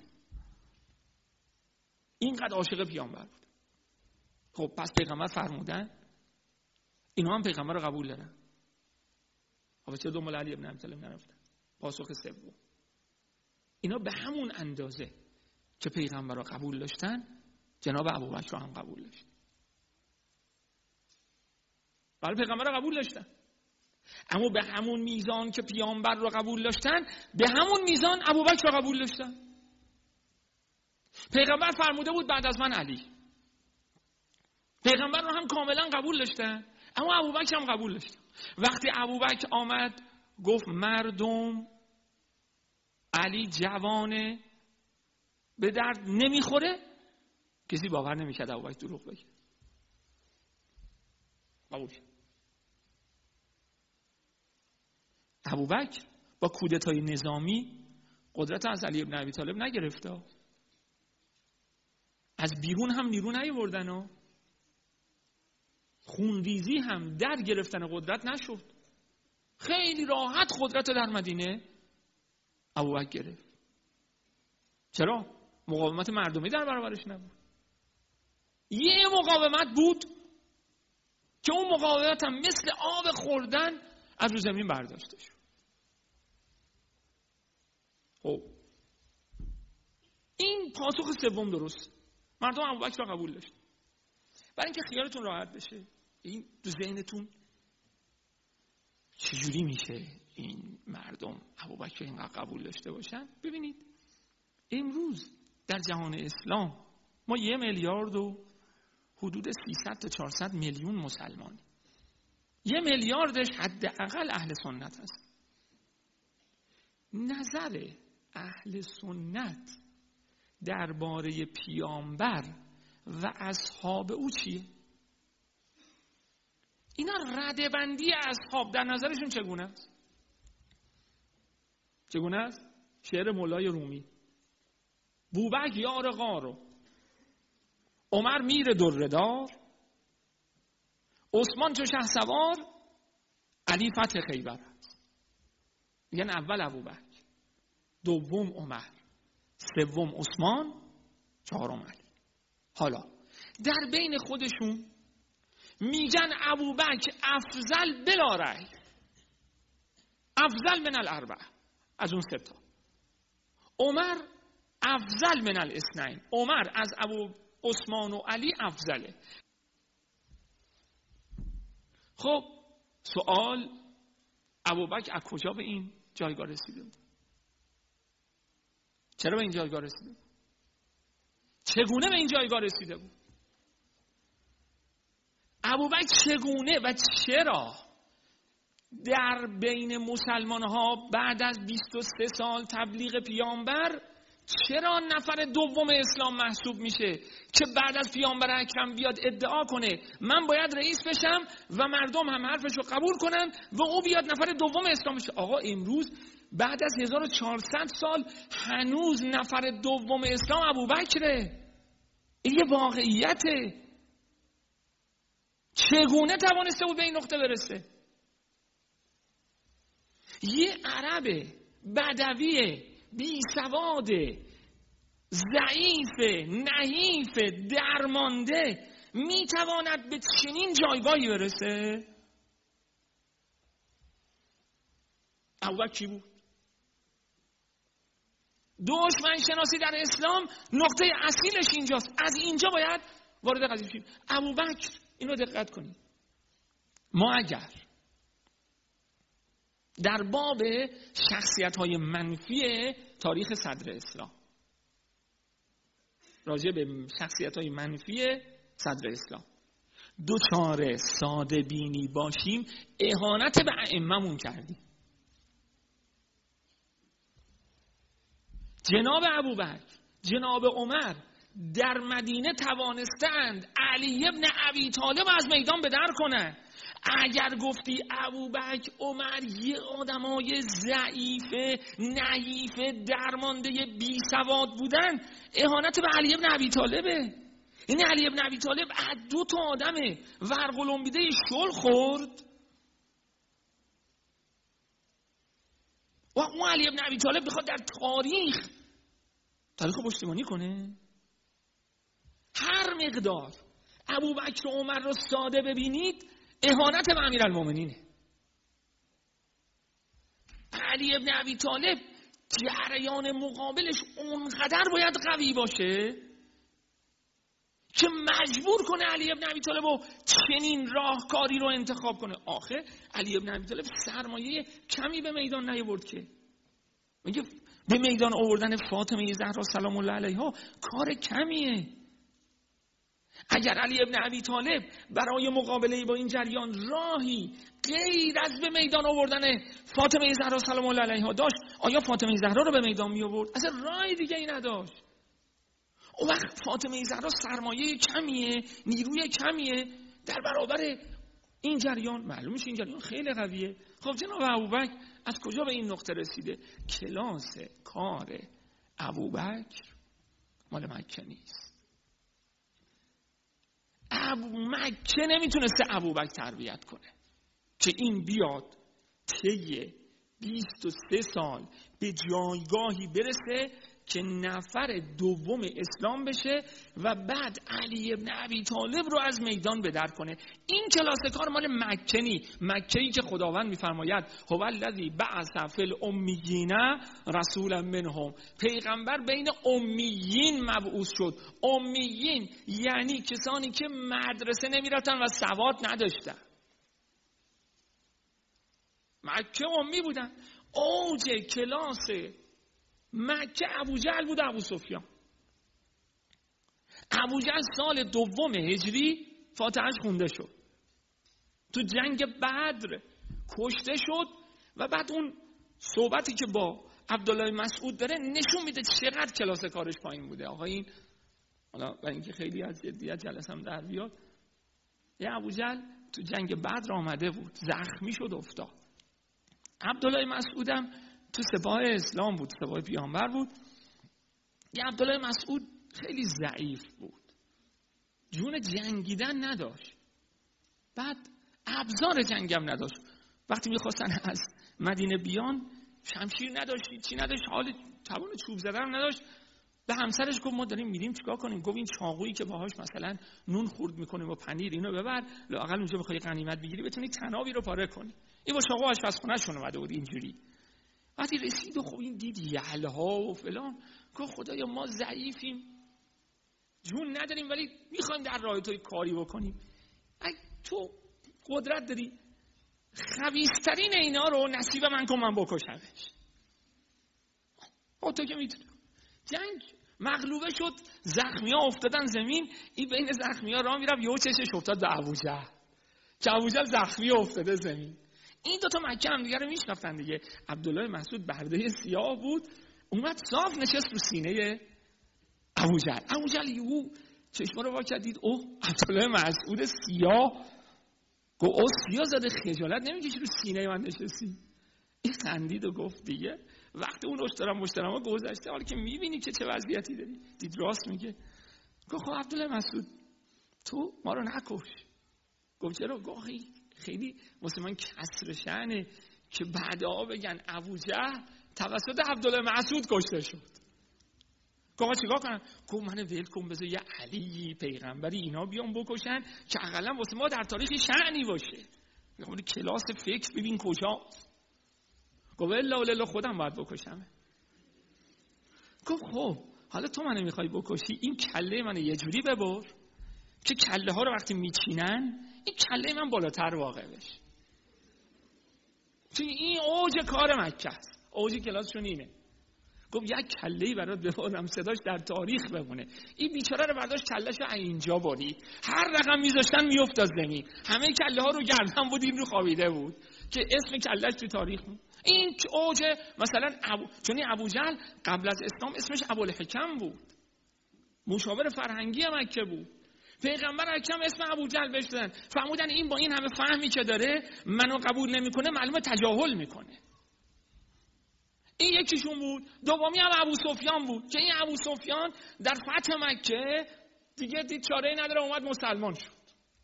اینقدر عاشق پیامبر بود. خب پس پیغمبر فرمودن، اینا هم پیغمبر رو قبول دارن. خب چه دنبال علی ابن ابی طالب نرفتن؟ پاسخ سوم، اینا به همون اندازه که پیغمبر رو قبول داشتن، جناب ابوبکر رو هم قبول داشتن. ولی پیغمبر رو قبول داشتن، اما به همون میزان که پیامبر رو قبول داشتن، به همون میزان ابوبکر رو قبول داشتن. پیغمبر فرموده بود بعد از من علی. پیغمبر رو هم کاملا قبول داشتن، اما ابوبکر هم قبول داشتن. وقتی ابوبکر آمد گفت مردم علی جوانه، به درد نمیخوره، کسی باور نمیکرد ابوبکر دروغ بگه. قبول. ابوبکر با کودتای نظامی قدرت از علی ابن ابی طالب نگرفته، از بیرون هم نیرو نیاوردن و خونریزی هم در گرفتن قدرت نشد. خیلی راحت قدرت در مدینه ابوبکر گرفت. چرا؟ مقاومت مردمی در برابرش نبود. یه مقاومت بود که اون مقاومت هم مثل آب خوردن از رو زمین برداشته شد. خب این پاسخ سوم درست. مردم ابوبکر را قبول داشت. برای اینکه خیالتون راحت بشه، این تو ذهنتون چجوری میشه این مردم ابوبکر اینقدر قبول داشته باشن؟ ببینید امروز در جهان اسلام ما 1 میلیارد و حدود 300 تا 400 میلیون مسلمان، 1 میلیاردش حداقل اهل سنت هست. نظر اهل سنت درباره پیامبر و اصحاب او چیه؟ اینا ردبندی اصحاب در نظرشون چگونه است؟ چگونه است؟ شعر مولای رومی: بوبک یار غارو، عمر میر دردار، عثمان چو شهسوار، علی فتح خیبر. میگن اول ابوبکر، دوم عمر، سوم عثمان، چهارم علی. حالا در بین خودشون میگن ابوبکر افضل بلا رأی، افضل من الاربعه، از اون 3 تا. عمر افضل من الاثنین، عمر از ابو عثمان و علی افضله. خب سوال، ابوبکر از کجا به این جایگاه رسیده بود؟ چرا به این جایگاه رسیده بود؟ چگونه به این جایگاه رسیده بود؟ ابوبکر چگونه و چرا در بین مسلمان ها بعد از 23 سال تبلیغ پیامبر چرا نفر دوم اسلام محسوب میشه که بعد از پیامبر اکرم بیاد ادعا کنه من باید رئیس بشم و مردم هم حرفشو قبول کنن و او بیاد نفر دوم اسلام بشه؟ آقا امروز بعد از 1400 سال هنوز نفر دوم اسلام ابوبکره. این یه واقعیته. چگونه توانسته بود به این نقطه برسه؟ یه عرب بدوی بی سواد ضعیف نحیف درمانده میتواند به چنین جایگاهی برسه؟ ابوبکر کی بود؟ دشمن شناسی در اسلام نقطه اصیلش اینجاست. از اینجا باید وارد قضیه شیم. ابوبکر، اینو دقت کنید، ما اگر در باب شخصیت‌های منفی تاریخ صدر اسلام راجع به شخصیت‌های منفی صدر اسلام دوچار ساده بینی باشیم، اهانت به ائمه‌مون کردیم. جناب ابوبکر، جناب عمر در مدینه توانستند علی ابن ابی طالب از میدان به در کنند. اگر گفتی ابوبکر عمر یه آدمای ضعیف نحیف درمانده بی سواد بودن، اهانت به علی ابن ابی طالبه. این علی ابن ابی طالب از 2 تا آدم ورقلمبیده شل خورد و اون علی ابن ابی طالب بخواد در تاریخ پشتیبانی کنه؟ هر مقدار ابوبکر و عمر رو ساده ببینید، اهانت به امیرالمومنینه. علی ابن ابی طالب جریان مقابلش اونقدر باید قوی باشه که مجبور کنه علی ابن ابی طالب رو چنین راهکاری رو انتخاب کنه. آخه علی ابن ابی طالب سرمایه کمی به میدان نیاورد که. میگه به میدان آوردن فاطمه زهرا سلام الله علیها کار کمیه. اگر علی ابن ابی طالب برای مقابله با این جریان راهی غیر از به میدان آوردن فاطمه زهرا سلام الله علیها داشت، آیا فاطمه زهرا رو به میدان می آورد؟ اصلا راهی دیگه ای نداشت. اون وقت فاطمه زهرا سرمایه کمیه، نیروی کمیه در برابر این جریان. معلوم میشه این جریان خیلی قویه. خب جناب ابوبکر از کجا به این نقطه رسیده؟ کلاس کار ابوبکر مال مکه نیست. مکه نمیتونسته ابوبکر تربیت کنه که این بیاد طی 23 سال به جایگاهی برسه که نفر دوم اسلام بشه و بعد علی ابن ابی طالب رو از میدان بدر کنه. این کلاس کار مال مکه‌ای که خداوند میفرماید هو الذی بعث فی الامیین رسولا منهم، پیغمبر بین امیین مبعوث شد. امیین یعنی کسانی که مدرسه نمیرفتن و سواد نداشتن. مکه امی بودن. اوج کلاس مکه ابوجهل بود، ابو سفیان. ابوجهل سال دوم هجری فاتحش خونده شد، تو جنگ بدر کشته شد و بعد اون صحبتی که با عبدالله مسعود داره نشون میده چقدر کلاس کارش پایین بوده. آقا این حالا برای اینکه خیلی از جدیت جلسم در بیاد، یه ابوجهل تو جنگ بدر آمده بود، زخمی شد افتاد. عبدالله مسعودم تو سپاه اسلام بود، سپاه پیامبر بود. یه عبدالله مسعود خیلی ضعیف بود، جون جنگیدن نداشت، بعد ابزار جنگم نداشت. وقتی میخواستن از مدینه بیان شمشیر نداشت، چی نداشت، حال توان چوب زدن نداشت. به همسرش گفت ما داریم میریم چیکار کنیم؟ گفت این چاقویی که باهاش مثلا نون خورد میکنیم و پنیر اینو ببر، لااقل اونجا بخوای غنیمت بگیری بتونی تنابی رو پاره کنی. این با چاقو آشپزخونه‌شون اومده بود اینجوری. وقتی رسید و خب این دید یلها و فلان، گفت خدایا ما ضعیفیم، جون نداریم، ولی میخوایم در راه تو کاری بکنیم. اگه تو قدرت داری خبیث‌ترین اینا رو نصیب من کن، من بکشمش. تو که میتونی. جنگ مغلوبه شد، زخمی‌ها افتادن زمین. این بین زخمی‌ها راه میرفت، یهو چشش افتاد به ابوجهل که ابوجهل زخمی افتاده زمین. این دو تا مکه هم دیگه رو میشناختن دیگه. عبدالله مسعود برده سیاه بود، اومد صاف نشست رو سینه ابوجهل. ابوجهل یهو چشما رو وا کرد، دید اوه عبدالله مسعود سیاه. گفت او سیاه زده، خجالت نمیکشی رو سینه من نشستی؟ این خندید و گفت دیگه وقتی اون مشترما گذشته، حالا که میبینی که چه وضعیتی داری. دید راست میگه. گفت خب عبدالله مسعود تو ما رو نکش. گفت چرا؟ گفت خیلی واسه من کسر شأنه که بعدها بگن ابوجهل توسط عبدالله مسعود کشته شد. گفت چیکار کنم؟ گفت من ول کن، بذار یه علی پیغمبری اینا بیان بکشن که حداقل واسه ما در تاریخ شأنی باشه. میگم کلاس فکر ببین کجاست. گفت الا خودم باید بکشم. گفت خب حالا تو منو میخوای بکشی، این کله منو یه جوری ببر که کله ها رو وقتی میچینن این کله من بالاتر واقع بشه. چون این اوج کار مکه است، اوج کلاسشون اینه. گفت یک کله‌ای برات ببرم صداش در تاریخ بمونه. این بیچاره رو برداشت کله‌شو اینجا برید، هر رقم میذاشتن میافتاد زمین، همه کله ها رو گردن بود، این رو خوابیده بود که اسم کله‌اش تو تاریخ بود. این اوج مثلا چون ابوجهل قبل از اسلام اسمش ابوالحکم بود، مشاور فرهنگی مکه بود. پیغمبر اکرم اسم ابوجهل بهش دادن، فهمودن این با این همه فهمی که داره منو قبول نمیکنه، معلومه تجاهل میکنه. این یکیشون بود. دومی هم ابو سفیان بود که این ابو سفیان در فتح مکه دیگه دید چاره‌ای نداره، اومد مسلمان شد.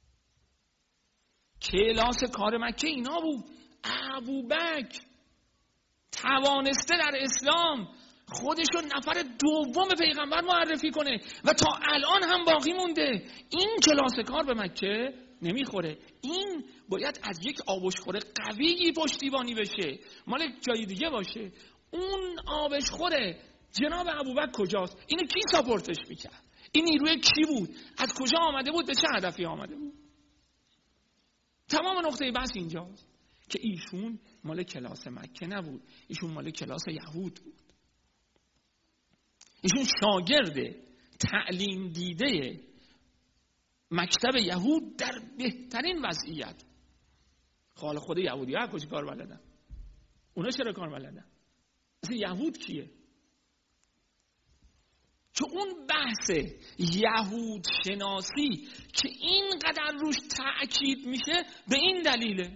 کلاس کار مکه اینا بود. ابوبکر توانسته در اسلام خودشو نفر دوم پیغمبر معرفی کنه و تا الان هم باقی مونده. این کلاس کار به مکه نمیخوره. این باید از یک آبشخور قوی پشتیبانی بشه، مال جای دیگه باشه. اون آبشخوره جناب ابوبکر کجاست؟ اینو کی ساپورتش میکرد؟ این نیروی کی بود؟ از کجا آمده بود؟ به چه هدفی آمده بود؟ تمام نقطه بحث اینجاست که ایشون مال کلاس مکه نبود، ایشون مال کلاس یهود بود. ایشون شاگرد تعلیم دیده مکتب یهود در بهترین وضعیت. حالا خود یهودی ها کجا کار بلدن؟ اونا چرا کار بلدن؟ اصلا یهود کیه؟ که اون بحث یهود شناسی که اینقدر روش تأکید میشه به این دلیله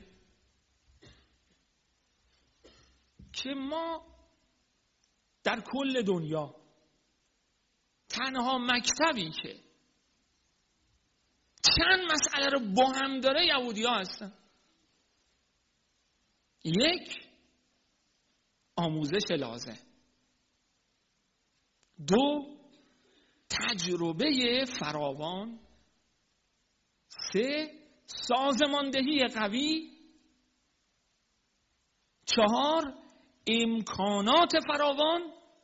که ما در کل دنیا تنها مکتبی که چند مسئله رو با هم داره یهودی ها هستن. یک، آموزش لازم. 2 تجربه فراوان، 3 سازماندهی قوی، 4 امکانات فراوان،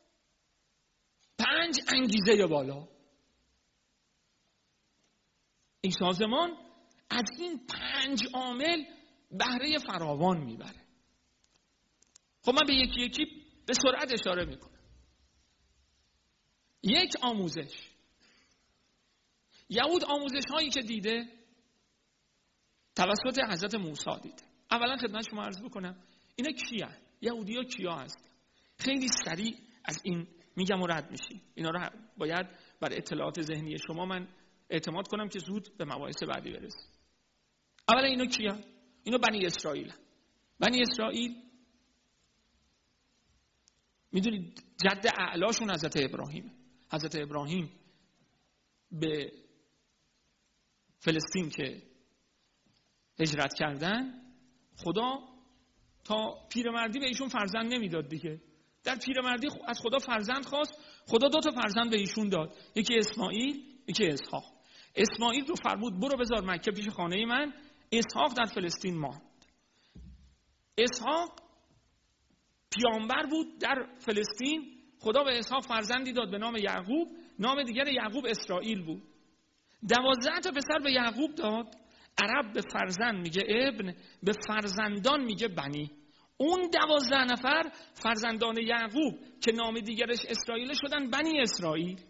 5 انگیزه بالا. این سازمان از این 5 عامل بهره فراوان میبره. خب من به یکی یکی به سرعت اشاره میکنم. 1 آموزش. یهود آموزش هایی که دیده توسط حضرت موسی دیده. اولا خدمت شما عرض بکنم اینا کیه؟ یهودی ها کیا هست؟ خیلی سریع از این میگم و رد میشی. اینا رو باید بر اطلاعات ذهنی شما من اعتماد کنم که زود به مباحث بعدی برسیم. اولا اینا کیا؟ اینا بنی اسرائیل. بنی اسرائیل میدونید جد اعلاشون حضرت ابراهیم. حضرت ابراهیم به فلسطین که هجرت کردن، خدا تا پیرمردی به ایشون فرزند نمیداد دیگه. در پیرمردی از خدا فرزند خواست. خدا 2 تا فرزند به ایشون داد، یکی اسماعیل، یکی اسحاق. اسماعیل رو فرمود برو بذار مکه پیش خانه من. اسحاق در فلسطین ماند. اسحاق پیامبر بود در فلسطین. خدا به اسحاق فرزندی داد به نام یعقوب. نام دیگر یعقوب اسرائیل بود. 12 تا پسر به یعقوب داد. عرب به فرزند میگه ابن، به فرزندان میگه بنی. اون 12 نفر فرزندان یعقوب که نام دیگرش اسرائیل شدن بنی اسرائیل.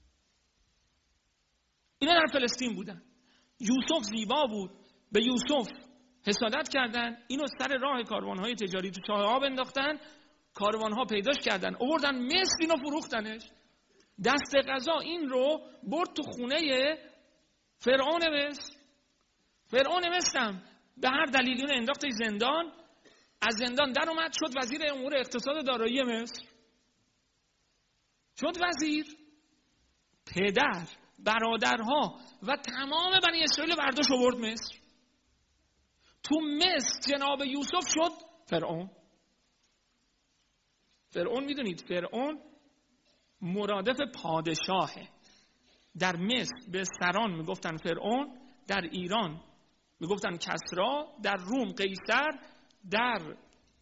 اینا در فلسطین بودن. یوسف زیبا بود، به یوسف حسادت کردن، اینو سر راه کاروانهای تجاری تو چاه آب انداختن، کاروانها پیداش کردن، آوردن مصر، اینو فروختنش. دست قضا این رو برد تو خونه فرعون مصر. فرعون مصر هم به هر دلیلی اون انداختش زندان. از زندان در اومد، شد وزیر امور اقتصاد دارایی مصر. شد وزیر. پدر، برادرها و تمام بنی اسرائیل برداشت آورد مصر. تو مصر جناب یوسف شد فرعون. فرعون میدونید فرعون مرادف پادشاهه. در مصر به سران میگفتن فرعون، در ایران میگفتن کسرا، در روم قیصر، در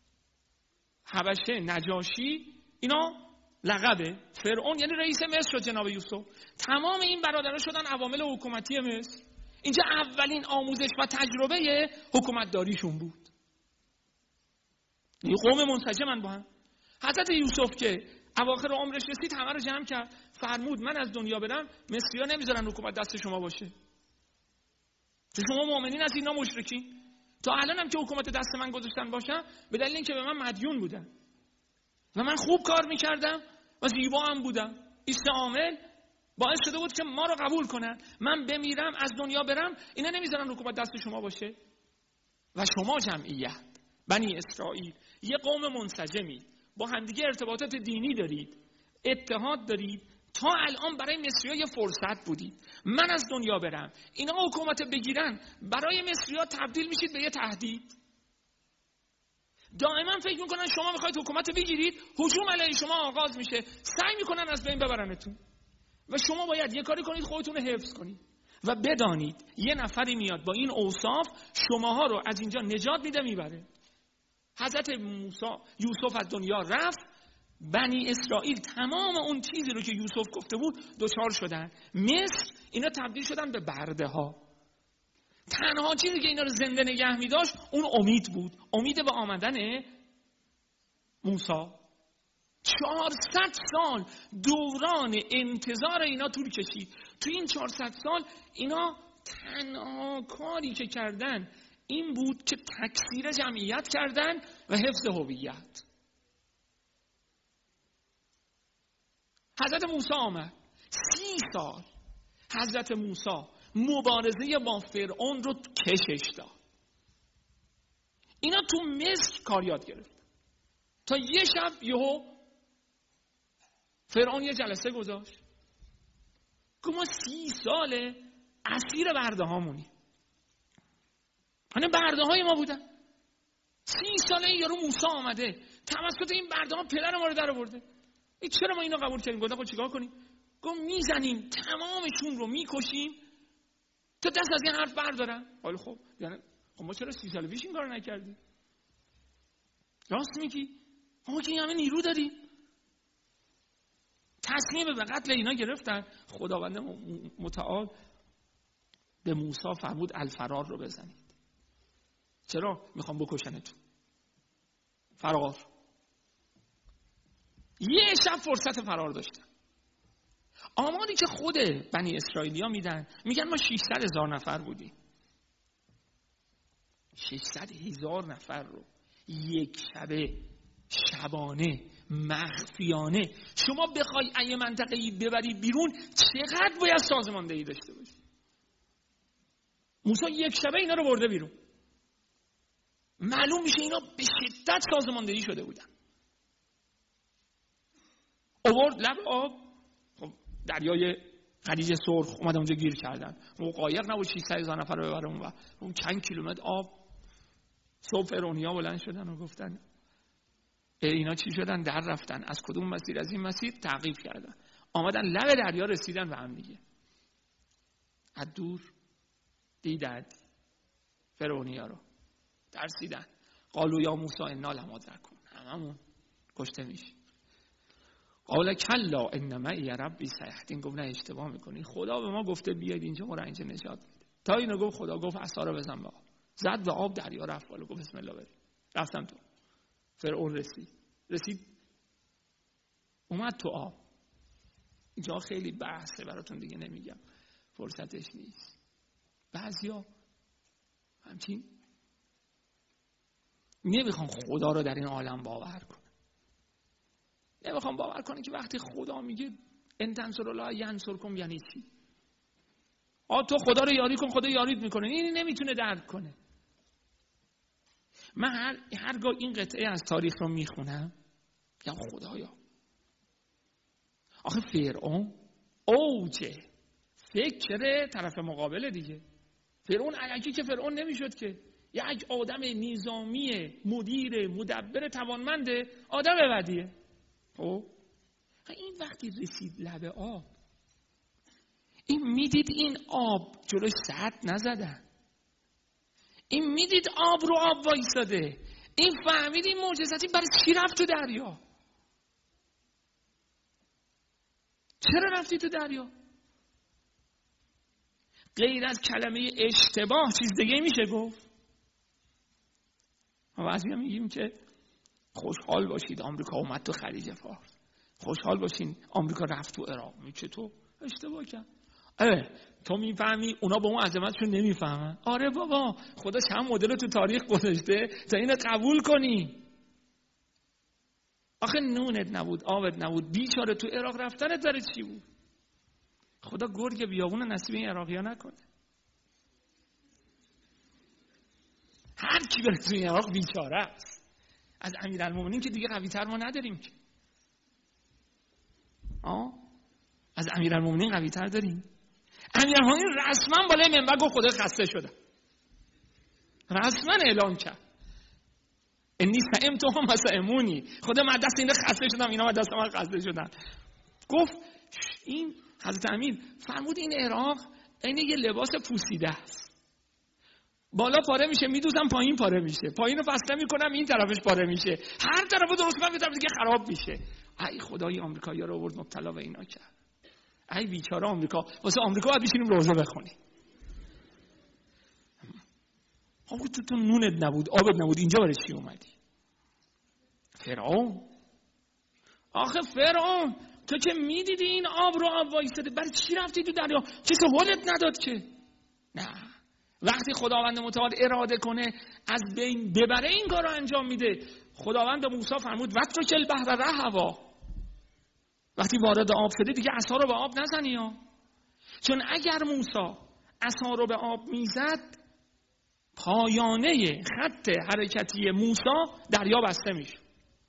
حبشه نجاشی. اینا لقبه. فرعون یعنی رئیس مصر شد جناب یوسف. تمام این برادران شدن عوامل حکومتی مصر. اینجا اولین آموزش و تجربه حکومت داریشون بود. این قوم منسجمن با هم. حضرت یوسف که اواخر عمرش رسید همه رو جمع کرد، فرمود من از دنیا برم مصری‌ها نمیذارن حکومت دست شما باشه. تو شما مؤمنین از اینا مشرکین. تا الان هم که حکومت دست من گذاشتن باشم به دلیل اینکه به من مدیون بودن و من خوب کار میکردم و زیبا هم بودم. این 3 عامل باعث شده بود که ما رو قبول کنن. من بمیرم از دنیا برم اینا نمیذارن حکومت دست شما باشه. و شما جمعیت بنی اسرائیل یه قوم منسجمی با همدیگه ارتباطات دینی دارید، اتحاد دارید. تا الان برای مصری‌ها یه فرصت بودید. من از دنیا برم اینا حکومت بگیرن، برای مصری‌ها تبدیل میشید به یه تهدید. دائما فکر میکنن شما میخواید حکومت بگیرید، هجوم علیه شما آغاز میشه، سعی میکنن از بین ببرنتون و شما باید یه کاری کنید خودتون رو حفظ کنید و بدانید یه نفری میاد با این اوصاف شماها رو از اینجا نجات میده میبره. حضرت یوسف از دنیا رفت. بنی اسرائیل تمام اون چیزی رو که یوسف گفته بود دوچار شدن. مصر اینا تبدیل شدن به برده ها. تنها چیزی که اینا رو زنده نگه می داشت اون امید بود، امید به آمدن موسی. 400 سال دوران انتظار اینا طول کشید. تو این 400 سال اینا تنها کاری که کردن این بود که تکثیر جمعیت کردن و حفظ هویت. حضرت موسی آمد 30 سال حضرت موسی مبارزه با فرعون رو کشش داد. اینا تو مصر کار یاد گرفت. تا یه شب یهو فرعون یه جلسه گذاشت که ما 30 ساله اسیر برده هامونی. برده های ما بودن. 30 ساله یارو موسی آمده توسط این برده ها پدر ما رو در آورده. چرا ما اینو قبول کردیم؟ گفتم چیکار کنیم؟ گفت میزنیم تمامشون رو میکشیم تا دست از این حرف بردارن. حالا خب یعنی ما چرا 30 سال پیش این کارو نکردیم؟ راست میگی؟ ما که همه نیرو داریم. تصمیم به قتل اینا گرفتن. خداوند متعال به موسی فرمود الفرار رو بزنید. چرا؟ میخوام بکشنتون. فرار. یه شب فرصت فرار داشتن. آماری که خود بنی اسرائیلیا میدن، میگن ما 600,000 نفر بودیم. 600,000 نفر رو یک شبانه مخفیانه شما بخوای این منطقه‌ای ببری بیرون، چقدر باید سازماندهی داشته باشی؟ موسی یک شبه اینا رو برده بیرون. معلوم میشه اینا به شدت سازماندهی شده بودن. آورد لب آب، خب دریای خلیج سرخ اومد اونجا گیر کردن. اون قایق نبود 600,000 نفر رو ببره اون، اون چند کیلومتر آب. صبح فرعونیا بلند شدن و گفتن اینا چی شدن؟ در رفتن از کدوم مسیر؟ از این مسیر تعقیب کردن، آمدن لب دریا رسیدن به هم دیگه. از دور دیدن فرعونیا رو، ترسیدن. قالوا یا موسی انا لمدرکون، هممون کشته میشیم. قال کلا ان معی ربی سیهدین. گفت نه اشتباه میکنی، خدا به ما گفته بیاید اینجا، ما رو اینجا نجات میده. تا اینو گفت خدا گفت عصا رو بزن به آب. زد به آب، دریا رفت بالا. گفت بسم الله بریم. رفتم تو. فرعون رسید اومد تو آب. اینجا خیلی بحثه براتون دیگه نمیگم، فرصتش نیست. بعضیا همچین نمیخوان خدا رو در این عالم باور کنن. نمیخوان باور کنن که وقتی خدا میگه ان تنصروا الله ینصرکم یعنی چی؟ تو خدا رو یاری کن، خدا یاریت میکنه. این نمیتونه درک کنه. من هرگاه این قطعه از تاریخ رو میخونم یا خدایا، آخه فرعون اوج فکر طرف مقابل دیگه. فرعون علکی که فرعون نمیشد که، یک آدم نظامی مدیر مدبر توانمند، آدم بدیه. خب این وقتی رسید لب آب، این میدید این آب جلوش سد نزدن، این میدید آب رو آب وایساده، این فهمید این معجزاتی برای چی رفت تو دریا؟ چرا رفتی تو دریا؟ غیر از کلمه اشتباه چیز دیگه میشه گفت؟ ما بعضی هم میگیم که خوشحال باشید آمریکا اومد تو خلیج فارس، خوشحال باشین آمریکا رفت تو عراق. چطور؟ اشتباه کرد. تو میفهمی اونا با اون عظمتشون نمیفهمن؟ آره بابا، خدا چند مدل تو تاریخ گذاشته تا اینو قبول کنی. آخه نونت نبود، آبت نبود، بیچاره تو عراق رفتنت داره چی بود؟ خدا گرگ بیابون نصیب این عراقی‌ها نکنه. هر کی بره تو این عراق بیچاره است. از امیرالمومنین که دیگه قوی‌تر ما نداریم که. از امیرالمومنین قوی‌تر داریم. امیرالمومنین رسما بالای منبر گفت خدا خسته شدم. رسما اعلام کرد. انی سئمتهم فسئمونی. خدا من دست اینا خسته شدم، اینا من دست من خسته شدن. گفت این حضرت امیر فرمود این عراق عین یه لباس پوسیده است. بالا پاره میشه میدوزم، پایین پاره میشه، پایینو فصله میکنم این طرفش پاره میشه، هر طرفو درست کنم یه طرف دیگه خراب میشه. ای خدای آمریکایی‌ها رو آورد مبتلا به اینا کرد. ای بیچاره آمریکا، واسه آمریکا باید بشینیم روزه بخونیم. آقا تو نونت نبود، آبت نبود، اینجا برای چی اومدی؟ فرعون. آخه فرعون تو که میدیدی این آب رو آب وایساده، برای چی رفتی تو دریا؟ کسی هولت نداد که؟ نه، وقتی خداوند متعال اراده کنه از بین ببره این کار رو انجام میده. خداوند موسی فرمود وترک البحر رهوا. وقتی وارد آب شده دیگه عصا رو به آب نزنی ها. چون اگر موسی عصا رو به آب میزد، پایانه خط حرکتی موسی دریا بسته میشه.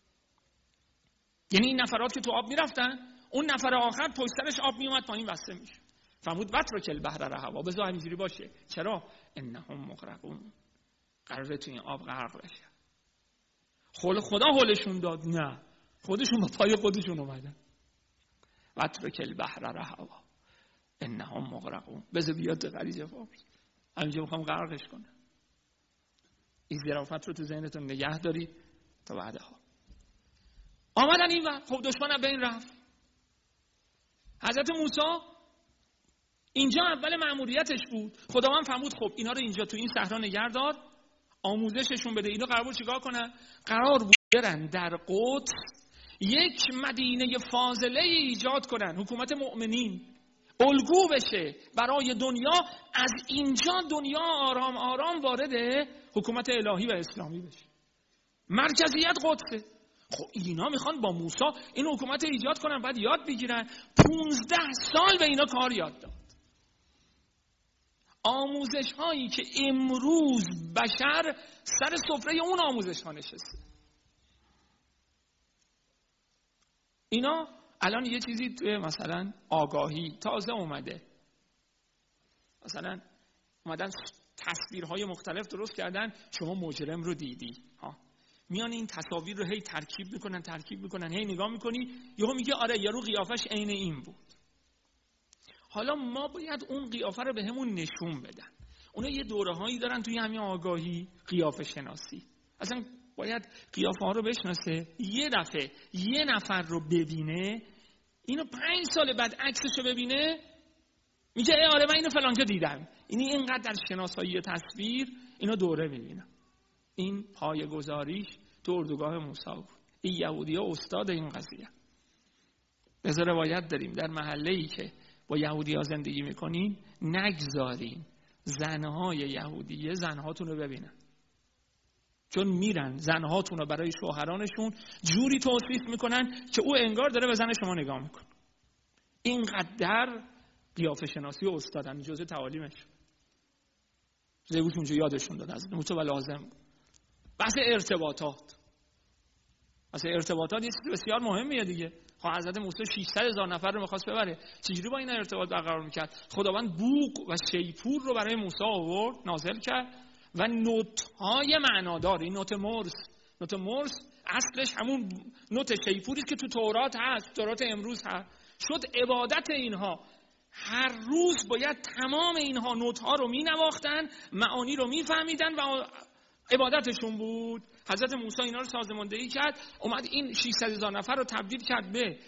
یعنی این نفرات که تو آب میرفتن، اون نفر آخر پشت سرش آب میومد پایین بسته میشه. فرمود وترک البحر رهوا، بذار همینجوری باشه. چرا؟ انهم مغرقون، قراره تو این آب غرق بشه. خدا هولشون داد؟ نه، خودشون با پای خودشون اومدن. واترک البحر رهوا انهم مغرقون. بذار بیاد تو خلیج فارس، همینجا میخوام غرقش کنم. این ظرافت رو تو ذهنتون نگه دارید تا بعدها. آمدن این وقت، خب دشمن به این رفت. حضرت موسی اینجا اول مأموریتش بود. خداوند فرمود خب اینا رو اینجا تو این صحرا نگه دار، آموزششون بده. اینا قرار بود چیکار کنن؟ قرار بود برن در قدس یک مدینه فاضله ایجاد کنن، حکومت مؤمنین الگو بشه برای دنیا. از اینجا دنیا آرام آرام وارد حکومت الهی و اسلامی بشه. مرکزیت قدسه. خب اینا میخوان با موسی این حکومت ایجاد کنن، بعد یاد بگیرن. 15 سال به اینا کار یاد داد. آموزش هایی که امروز بشر سر سفره اون آموزش ها نشسته. اینا الان یه چیزی توی مثلا آگاهی تازه اومده، مثلا اومدن تصویرهای مختلف درست کردن، شما مجرم رو دیدی میان این تصاویر رو هی ترکیب میکنن هی نگاه میکنی یهو میگه آره یارو قیافش عین این بود. حالا ما باید اون قیافه رو بهمون نشون بدن. اونا یه دوره‌هایی دارن توی همین آگاهی، قیافه شناسی. اصلا باید قیافه ها رو بشناسه. یه دفعه یه نفر رو ببینه، اینو 5 سال بعد عکسشو ببینه میگه آره من اینو فلانجا دیدم. اینقدر در شناسایی تصویر اینو دوره میبینم. این پایه‌گذاریش تو اردوگاه موسی بود. این یهودی‌ها استاد این قضیه. بذار روایت داریم در محله‌ای که با یهودی‌ها زندگی میکنین نگذارین زنهای یهودیه زنهاتون رو ببینن، چون میرن زنهاتون رو برای شوهرانشون جوری توصیف میکنن که او انگار داره به زن شما نگاه میکنه. اینقدر قیافه شناسی و استادن جزء تعالیمش. زیبوت اونجا یادشون داد از موسی و لازم. بحث ارتباطات یه چیز بسیار مهمیه دیگه. حضرت موسی 600,000 نفر رو می‌خواست ببره، چجوری با این ارتباط برقرار می‌کرد؟ خداوند بوق و شیپور رو برای موسی آورد، نازل کرد و نوت‌های معنادار. این نوت مرس اصلش همون نوت شیپوری که تو تورات هست، تورات امروز هست. شد عبادت اینها. هر روز باید تمام اینها نوت‌ها رو می‌نواختن، معانی رو می‌فهمیدن و عبادتشون بود. حضرت موسی اینا رو سازماندهی کرد، اومد این 600,000 نفر رو تبدیل کرد به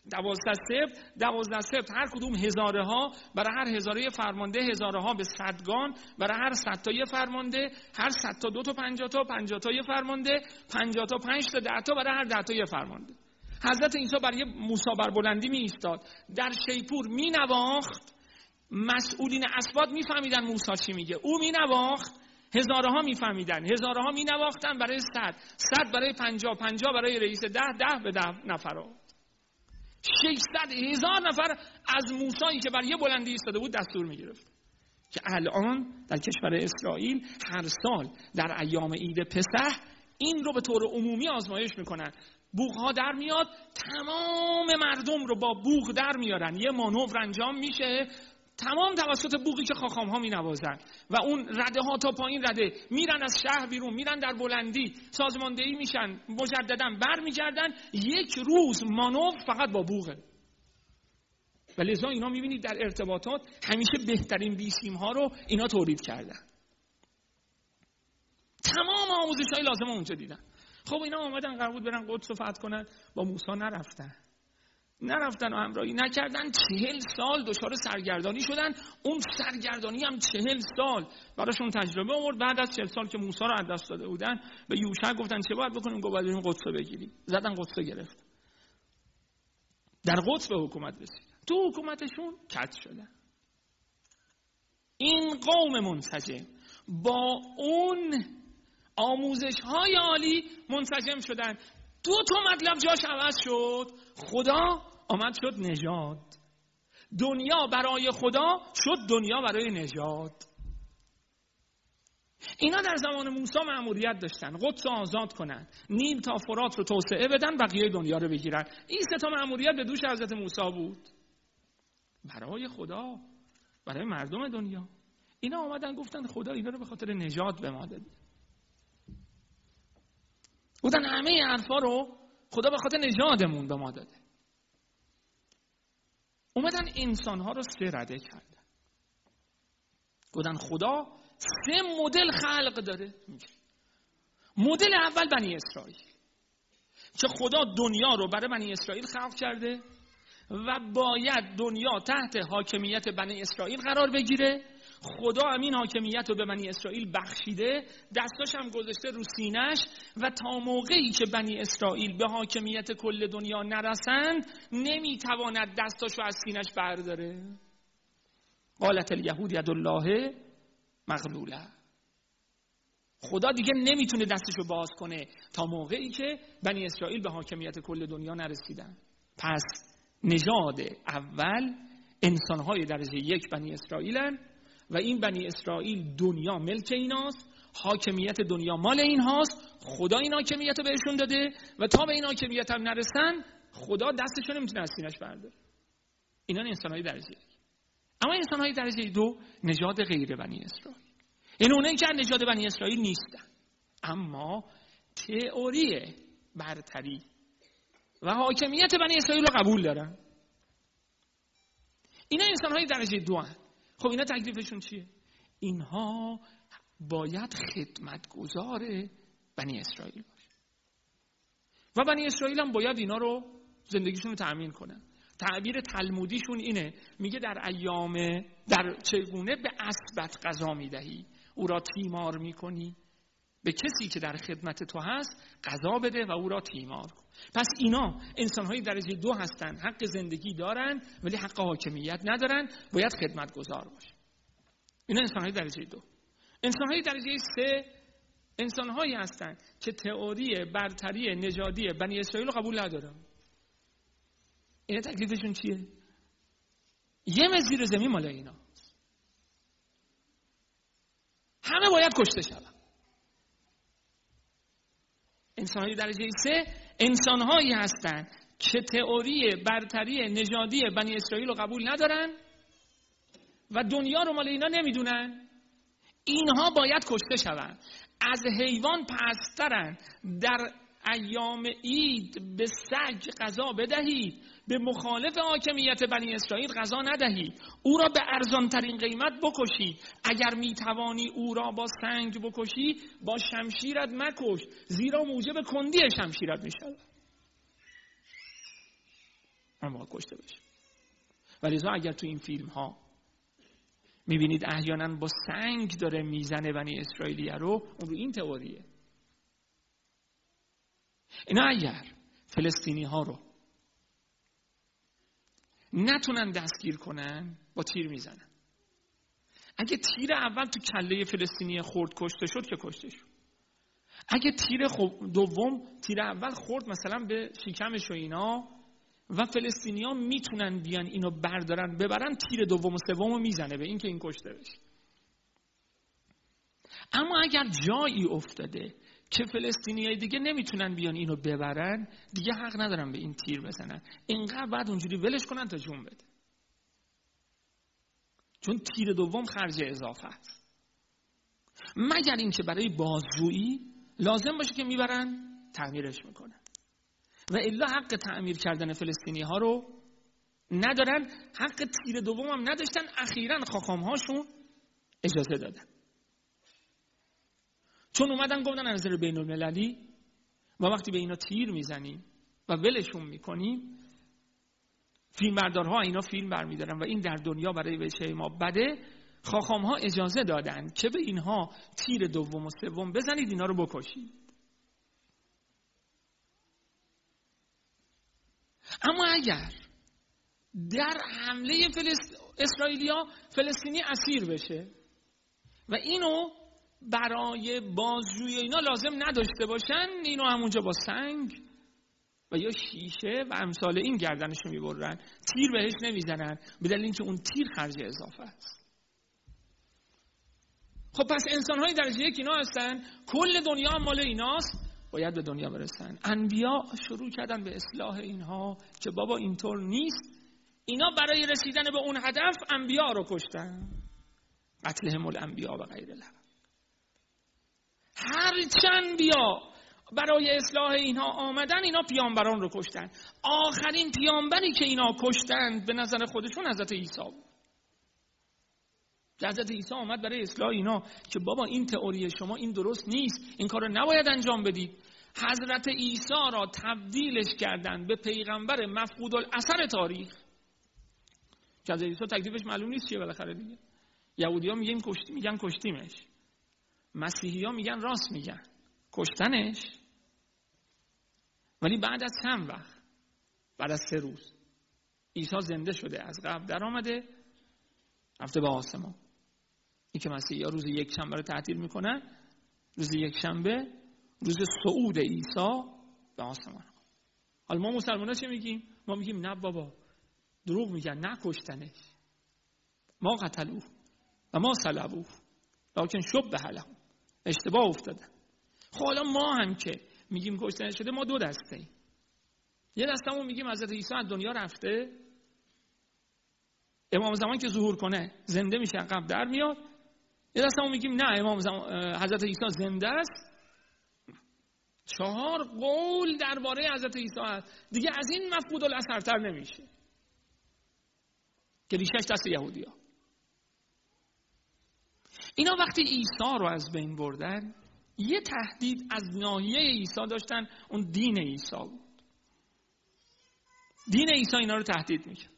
12 سبت، هر کدوم هزاره ها، برای هر هزاره فرمانده هزاره ها به صدگان، برای هر 100 تا یه فرمانده، هر 100 تا 2 تا 50 تا 50 تا یه فرمانده، 50 تا 5 تا 10 تا، برای هر 10 تا یه فرمانده. حضرت عیسی برای موسی بر بلندی می ایستاد، در شیپور می نواخت، مسئولین اسباط می فهمیدن موسی چی میگه، او می نواخت، هزاره ها میفهمیدن، هزاره ها می نواختن برای 100 برای 50 برای رئیس 10 به 10 نفرها. 600,000 نفر از موسی که بر یه بلندی ایستاده بود دستور می گرفت که الان در کشور اسرائیل هر سال در ایام عید پسح این رو به طور عمومی آزمایش میکنن. بوقها در میاد، تمام مردم رو با بوق در میارن، یه مانور انجام میشه، تمام توسط بوقی که خاخام ها می نوازن و اون رده ها تا پایین رده میرن از شهر بیرون، میرن در بلندی، سازماندهی میشن، مجددا بر میگردن. یک روز مانور فقط با بوقه. و لذا اینا میبینید در ارتباطات همیشه بهترین بیسیم ها رو اینا تولید کردن. تمام آموزش های لازم اونجا دیدن. خب اینا اومدن قرار بود برن قدس رو فتح کنن، با موسی نرفتن و همراهی نکردن. 40 سال دچار سرگردانی شدن. اون سرگردانی هم 40 سال براشون تجربه آورد. بعد از 40 سال که موسی رو از دست داده بودن به یوشع گفتن چه باید بکنیم؟ گفت باید این قدس رو بگیریم. زدن قدس رو گرفت. در قدس به حکومت رسیدن. تو حکومتشون کج شدن. این قوم منسجم با اون آموزش‌های عالی منسجم شدن. 2 تا مطلب جاش عوض شد. خدا آمد شد نژاد. دنیا برای خدا شد دنیا برای نژاد. اینا در زمان موسی مأموریت داشتن قدس رو آزاد کنن، نیل تا فرات رو توسعه بدن، بقیه دنیا رو بگیرن. این 3 تا مأموریت به دوش حضرت موسی بود برای خدا، برای مردم دنیا. اینا آمدن گفتن خدا اینا رو به خاطر نژاد به ما داده. بودن همه حرفا رو خدا به خاطر نژادمون به ما داده. اومدن انسانها رو 3 رده کردن. گفتن خدا 3 مدل خلق داره. مدل اول بنی اسرائیل، که خدا دنیا رو برای بنی اسرائیل خلق کرده و باید دنیا تحت حاکمیت بنی اسرائیل قرار بگیره. خدا همین حاکمیت رو به بنی اسرائیل بخشیده، دستاش هم گذاشته رو سینه‌اش و تا موقعی که بنی اسرائیل به حاکمیت کل دنیا نرسند نمیتواند دستاش رو از سینه‌اش برداره. قالت الیهود ید الله مغلوله. خدا دیگه نمیتونه دستش رو باز کنه تا موقعی که بنی اسرائیل به حاکمیت کل دنیا نرسیدن. پس نژاد اول انسان‌های درجه 1 بنی اسرائیلن و این بنی اسرائیل دنیا ملک ایناست، حاکمیت دنیا مال اینهاست، خدا این حاکمیت رو بهشون داده و تا به این حاکمیت هم نرسن خدا دستش رو نمیتونه از سینه‌اش برداره. اینا انسان‌های درجه 1. اما انسان‌های درجه 2 نژاد غیر بنی اسرائیل، این اونایی که نژاد بنی اسرائیل نیستن اما تئوری برتری و حاکمیت بنی اسرائیل رو قبول دارن. اینا انسان‌های درجه 2 هستند. خب اینا تکلیفشون چیه؟ اینها باید خدمتگزار بنی اسرائیل باشه و بنی اسرائیل هم باید اینا رو زندگیشون رو تأمین کنن. تعبیر تلمودیشون اینه، میگه در چگونه به اسبت غذا میدهی، او را تیمار میکنی، به کسی که در خدمت تو هست غذا بده و او را تیمار کن. پس اینا انسان‌های درجه 2 هستن، حق زندگی دارن ولی حق حاکمیت ندارن، باید خدمتگزار باشه. اینا انسان‌های درجه 2. انسان‌های درجه 3 انسان‌هایی هستن که تئوری برتری نژادی بنی اسرائیل رو قبول ندارن. اینا تکلیفشون چیه؟ یه متر زیر زمین مال اینا، همه باید کشته شدن. انسان‌های درجه 3 انسان‌هایی هستند که تئوری برتری نژادی بنی اسرائیل رو قبول ندارن و دنیا رو مال اینا نمیدونن. اینها باید کشته شوند. از حیوان پسترن. در ایام عید به سگ غذا بدهید، به مخالف حاکمیت بنی اسرائیل غذا ندهید، او را به ارزانترین قیمت بکشید. اگر میتوانی او را با سنگ بکشی با شمشیرت مکش، زیرا موجب کندی شمشیرت میشود. اما کشته بشه. ولیزا اگر تو این فیلم ها میبینید احیانا با سنگ داره میزنه بنی اسرائیلیه رو، اون رو این تئوریه. اینا اگر فلسطینی ها رو نتونن دستگیر کنن با تیر میزنن. اگه تیر اول تو کله فلسطینی خورد کشته شد که کشته شد. اگه تیر اول خورد مثلا به شکمش و اینا و فلسطینی ها میتونن بیان اینو بردارن ببرن، تیر دوم و سوم رو میزنه به این که این کشته بشه. اما اگر جایی افتاده که فلسطینیای دیگه نمیتونن بیان اینو ببرن، دیگه حق ندارن به این تیر بزنن، اینقدر بعد اونجوری ولش کنن تا جون بده، چون تیر دوم خرج اضافه است. مگر اینکه برای بازجویی لازم باشه که میبرن تعمیرش میکنن و الا حق تعمیر کردن فلسطینی ها رو ندارن، حق تیر دوم هم نداشتن. اخیراً خاخام هاشون اجازه دادن، چون اومدن گفتن از نظر بین المللی ما وقتی به اینا تیر میزنیم و ولشون میکنیم، فیلمبردارها اینا فیلم برمیدارن و این در دنیا برای بچه ما بده. خاخام ها اجازه دادن که به اینها تیر دوم و سوم بزنید، اینا رو بکشید. اما اگر در حمله اسرائیلیا فلسطینی اسیر بشه و اینو برای بازجویی اینا لازم نداشته باشن، اینو همونجا با سنگ و یا شیشه و امثال این گردنشو میبرن، تیر بهش نمیزنن به دلیل اینکه اون تیر خرج اضافه است. خب پس انسان‌های درجه 1 اینا هستن، کل دنیا هم مال ایناست، باید به دنیا برسن. انبیا شروع کردن به اصلاح اینها که بابا اینطور نیست. اینا برای رسیدن به اون هدف انبیا رو کشتن، قتلهم الانبیا و غیر الحق. هر چند بیا برای اصلاح اینها آمدن، اینا پیامبران رو کشتن. آخرین پیامبری که اینا کشتن به نظر خودشون حضرت عیسی بود. حضرت عیسی آمد برای اصلاح اینا که بابا این تئوری شما این درست نیست، این کار رو نباید انجام بدید. حضرت عیسی را تبدیلش کردن به پیغمبر مفقود الاثر تاریخ. حضرت عیسی تکلیفش معلوم نیست چیه بالاخره دیگه. یهودی‌ها میگن کشتیمش. مسیحی‌ها میگن راست میگن کشتنش. ولی بعد از چند وقت، بعد از 3 روز عیسی زنده شده، از قبر در آمده، رفته به آسمان. این که مسیحی‌ها روز یکشنبه رو تعطیل میکنن، روز یکشنبه روز صعود عیسی به آسمان. حالا ما مسلمان‌ها چه میگیم؟ ما میگیم نه بابا دروغ میگن، نکشتنش، ما قتلوه و ما صلبوه لکن شبه لهم، اشتباه افتادن. خب حالا ما هم که میگیم کشتن شده، ما 2 دسته ایم. یه دستمون میگیم حضرت عیسی از دنیا رفته، امام زمان که ظهور کنه زنده میشه، عقب در میاد. یه دستمون میگیم نه، حضرت عیسی زنده است. 4 قول درباره حضرت عیسی هست دیگه، از این مفقود الاثرتر نمیشه که ریشش دست یهودی‌ها. اینا وقتی عیسی رو از بین بردن، یه تهدید از ناحیه عیسی داشتن، اون دین عیسی بود. دین عیسی اینا رو تهدید میکرد.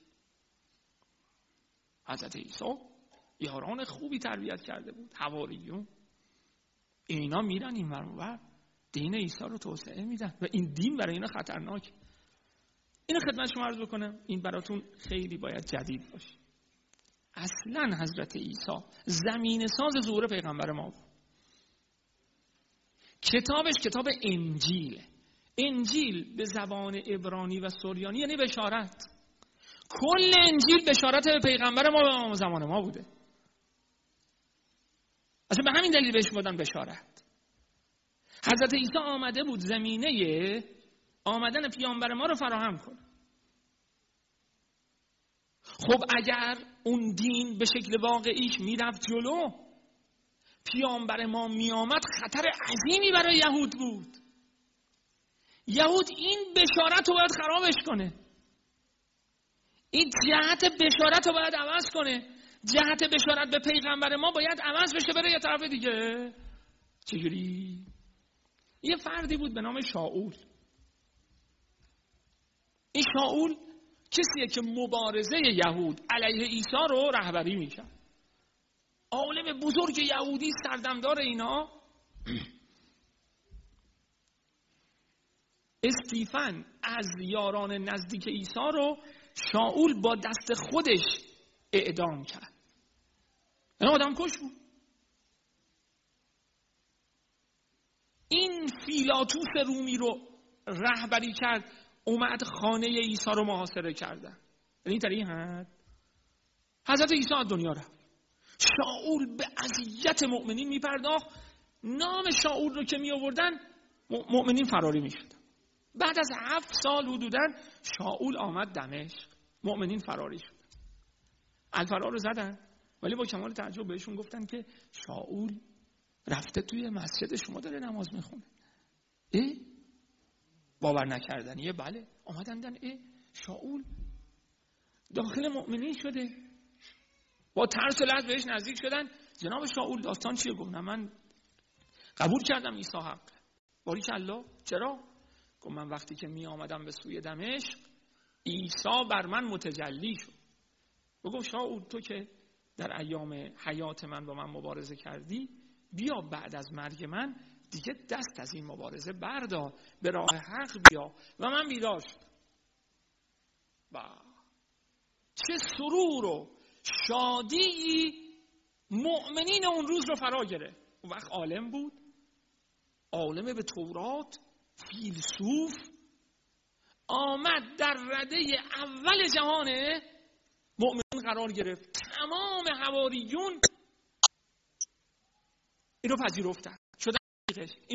حضرت عیسی یاران خوبی تربیت کرده بود، حواریون، اینا میرن این ور اون ور دین عیسی رو توسعه میدن و این دین برای اینا خطرناک. اینو خدمت شما عرض بکنم، این براتون خیلی باید جدید باشه. اصلا حضرت عیسی زمین ساز ظهور پیغمبر ما بود. کتابش کتاب انجیله. انجیل به زبان عبرانی و سریانی یعنی بشارت. کل انجیل بشارت به پیغمبر ما به زمان ما بوده. اصلا به همین دلیل بهش بودن بشارت. حضرت عیسی آمده بود زمینه آمدن پیامبر ما رو فراهم کنه. خب اگر اون دین به شکل واقعیش میرفت جلو، پیامبر ما میآمد، خطر عظیمی برای یهود بود. یهود این بشارت رو باید خرابش کنه. این جهت بشارت رو باید عوض کنه. جهت بشارت به پیغمبر ما باید عوض بشه بره یه طرف دیگه. چجوری؟ یه فردی بود به نام شاول. این شاول کسیه که مبارزه یهود علیه عیسی رو رهبری میکرد. عالم بزرگ یهودی، سردمدار اینا. استیفن از یاران نزدیک عیسی رو شاول با دست خودش اعدام کرد. این آدم کش بود. این فیلاتوس رومی رو رهبری کرد، اومد خانه عیسی رو محاصره کردن. این طریق حضرت عیسی از دنیا رفت. شاول به اذیت مؤمنین میپرداخت. نام شاول رو که می آوردن مؤمنین فراری میشدن. بعد از 7 سال حدوداً شاول آمد دمشق، مؤمنین فراری شدن. الفرار رو زدن، ولی با کمال تعجب بهشون گفتن که شاول رفته توی مسجد شما داره نماز میخونه. باور نکردنیه. بله آمدن دن شاول داخل مؤمنین شده. با ترس و لرز بهش نزدیک شدن. جناب شاول داستان چیه؟ گفت من قبول کردم عیسی حق. باریکالله. چرا؟ گفت من وقتی که می آمدم به سوی دمشق، عیسی بر من متجلی شد. گفت شاول تو که در ایام حیات من با من مبارزه کردی، بیا بعد از مرگ من دیگه دست از این مبارزه بردار، به راه حق بیا. و من بیدار شدم. چه سرور و شادی مؤمنین اون روز رو فرا گرفت. اون وقت عالم بود، عالم به تورات، فیلسوف، آمد در رده اول جهان مؤمنین قرار گرفت. تمام حواریون این رو پذیرفتن شدن. این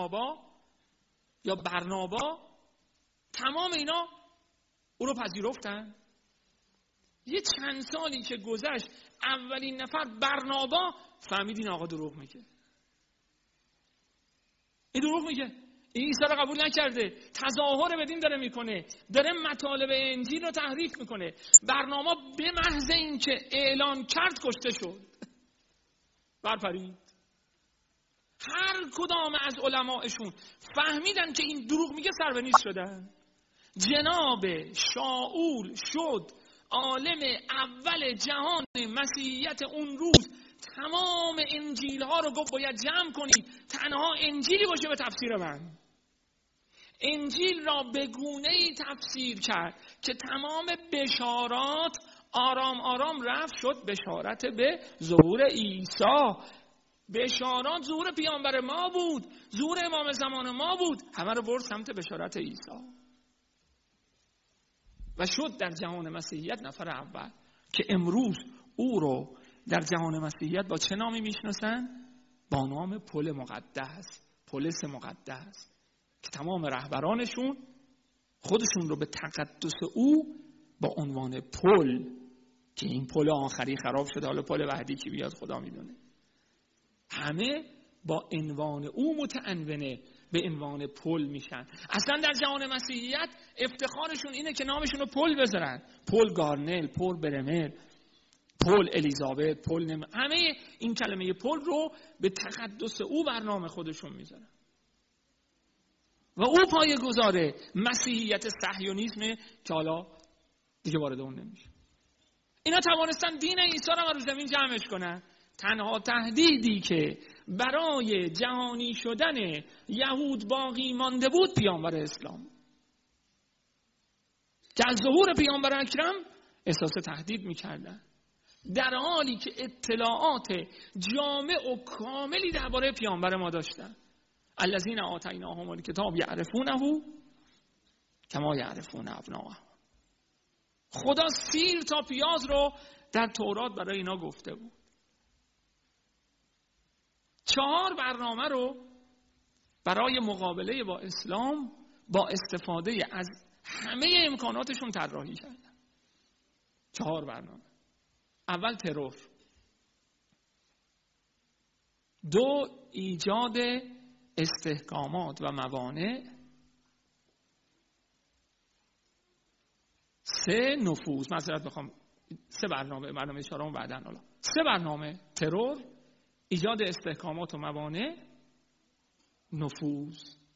برنابا تمام اینا او رو پذیرفتن. یه چند سالی که گذشت، اولین نفر برنابا فهمید این آقا دروغ میگه. این دروغ میگه. عیسی رو قبول نکرده، تظاهر به دین داره میکنه، داره مطالب انجیل رو تحریف میکنه. برنامه به محض اینکه اعلان کرد کشته شد، برپرید. هر کدام از علماءشون فهمیدن که این دروغ میگه، سر به نیست شدن. جناب شاول شد عالم اول جهان مسیحیت اون روز. تمام انجیل ها رو گفت باید جمع کنید، تنها انجیلی باشه به تفسیر من. انجیل را به گونه‌ای تفسیر کرد که تمام بشارات آرام آرام رفت شد بشارت به ظهور عیسی. بشارات ظهور پیامبر ما بود، ظهور امام زمان ما بود، همه رو برد سمت بشارت عیسی و شد در جهان مسیحیت نفر اول که امروز او رو در جهان مسیحیت با چه نامی میشناسن؟ با نام پل مقدس، پولس مقدس، که تمام رهبرانشون خودشون رو به تقدس او با عنوان پل، که این پل آخری خراب شده، حالا پل بعدی کی بیاد خدا میدونه، همه با عنوان او متعنونه به عنوان پل میشن. اصلا در جهان مسیحیت افتخارشون اینه که نامشون رو پل بذارن. پل گارنل، پل برمر، پل الیزابت، پل همه این کلمه پل رو به تقدس او بر نام خودشون میذارن و او پایه‌گذار مسیحیت صهیونیسم که حالا دیگه وارد اون نمیشه. اینا توانستن دین عیسی رو رو زمین جمعش کنن. تنها تهدیدی که برای جهانی شدن یهود باقی مانده بود پیامبر اسلام، که از ظهور پیامبر اکرم احساس تهدید میکردن، در حالی که اطلاعات جامع و کاملی درباره پیامبر ما داشتن. الذین آتیناهم الکتاب یعرفونه کما یعرفون ابناءهم. خدا سیر تا پیاز رو در تورات برای اینا گفته بود. 4 برنامه رو برای مقابله با اسلام با استفاده از همه امکاناتشون طراحی کردن. 4 برنامه. اول ترور، 2 ایجاد استحکامات و موانع، 3 نفوذ. معذرت بخوام 3 برنامه 4 بعداً. حالا 3 برنامه: ترور، ایجاد استحکامات و موانع، نفوذ.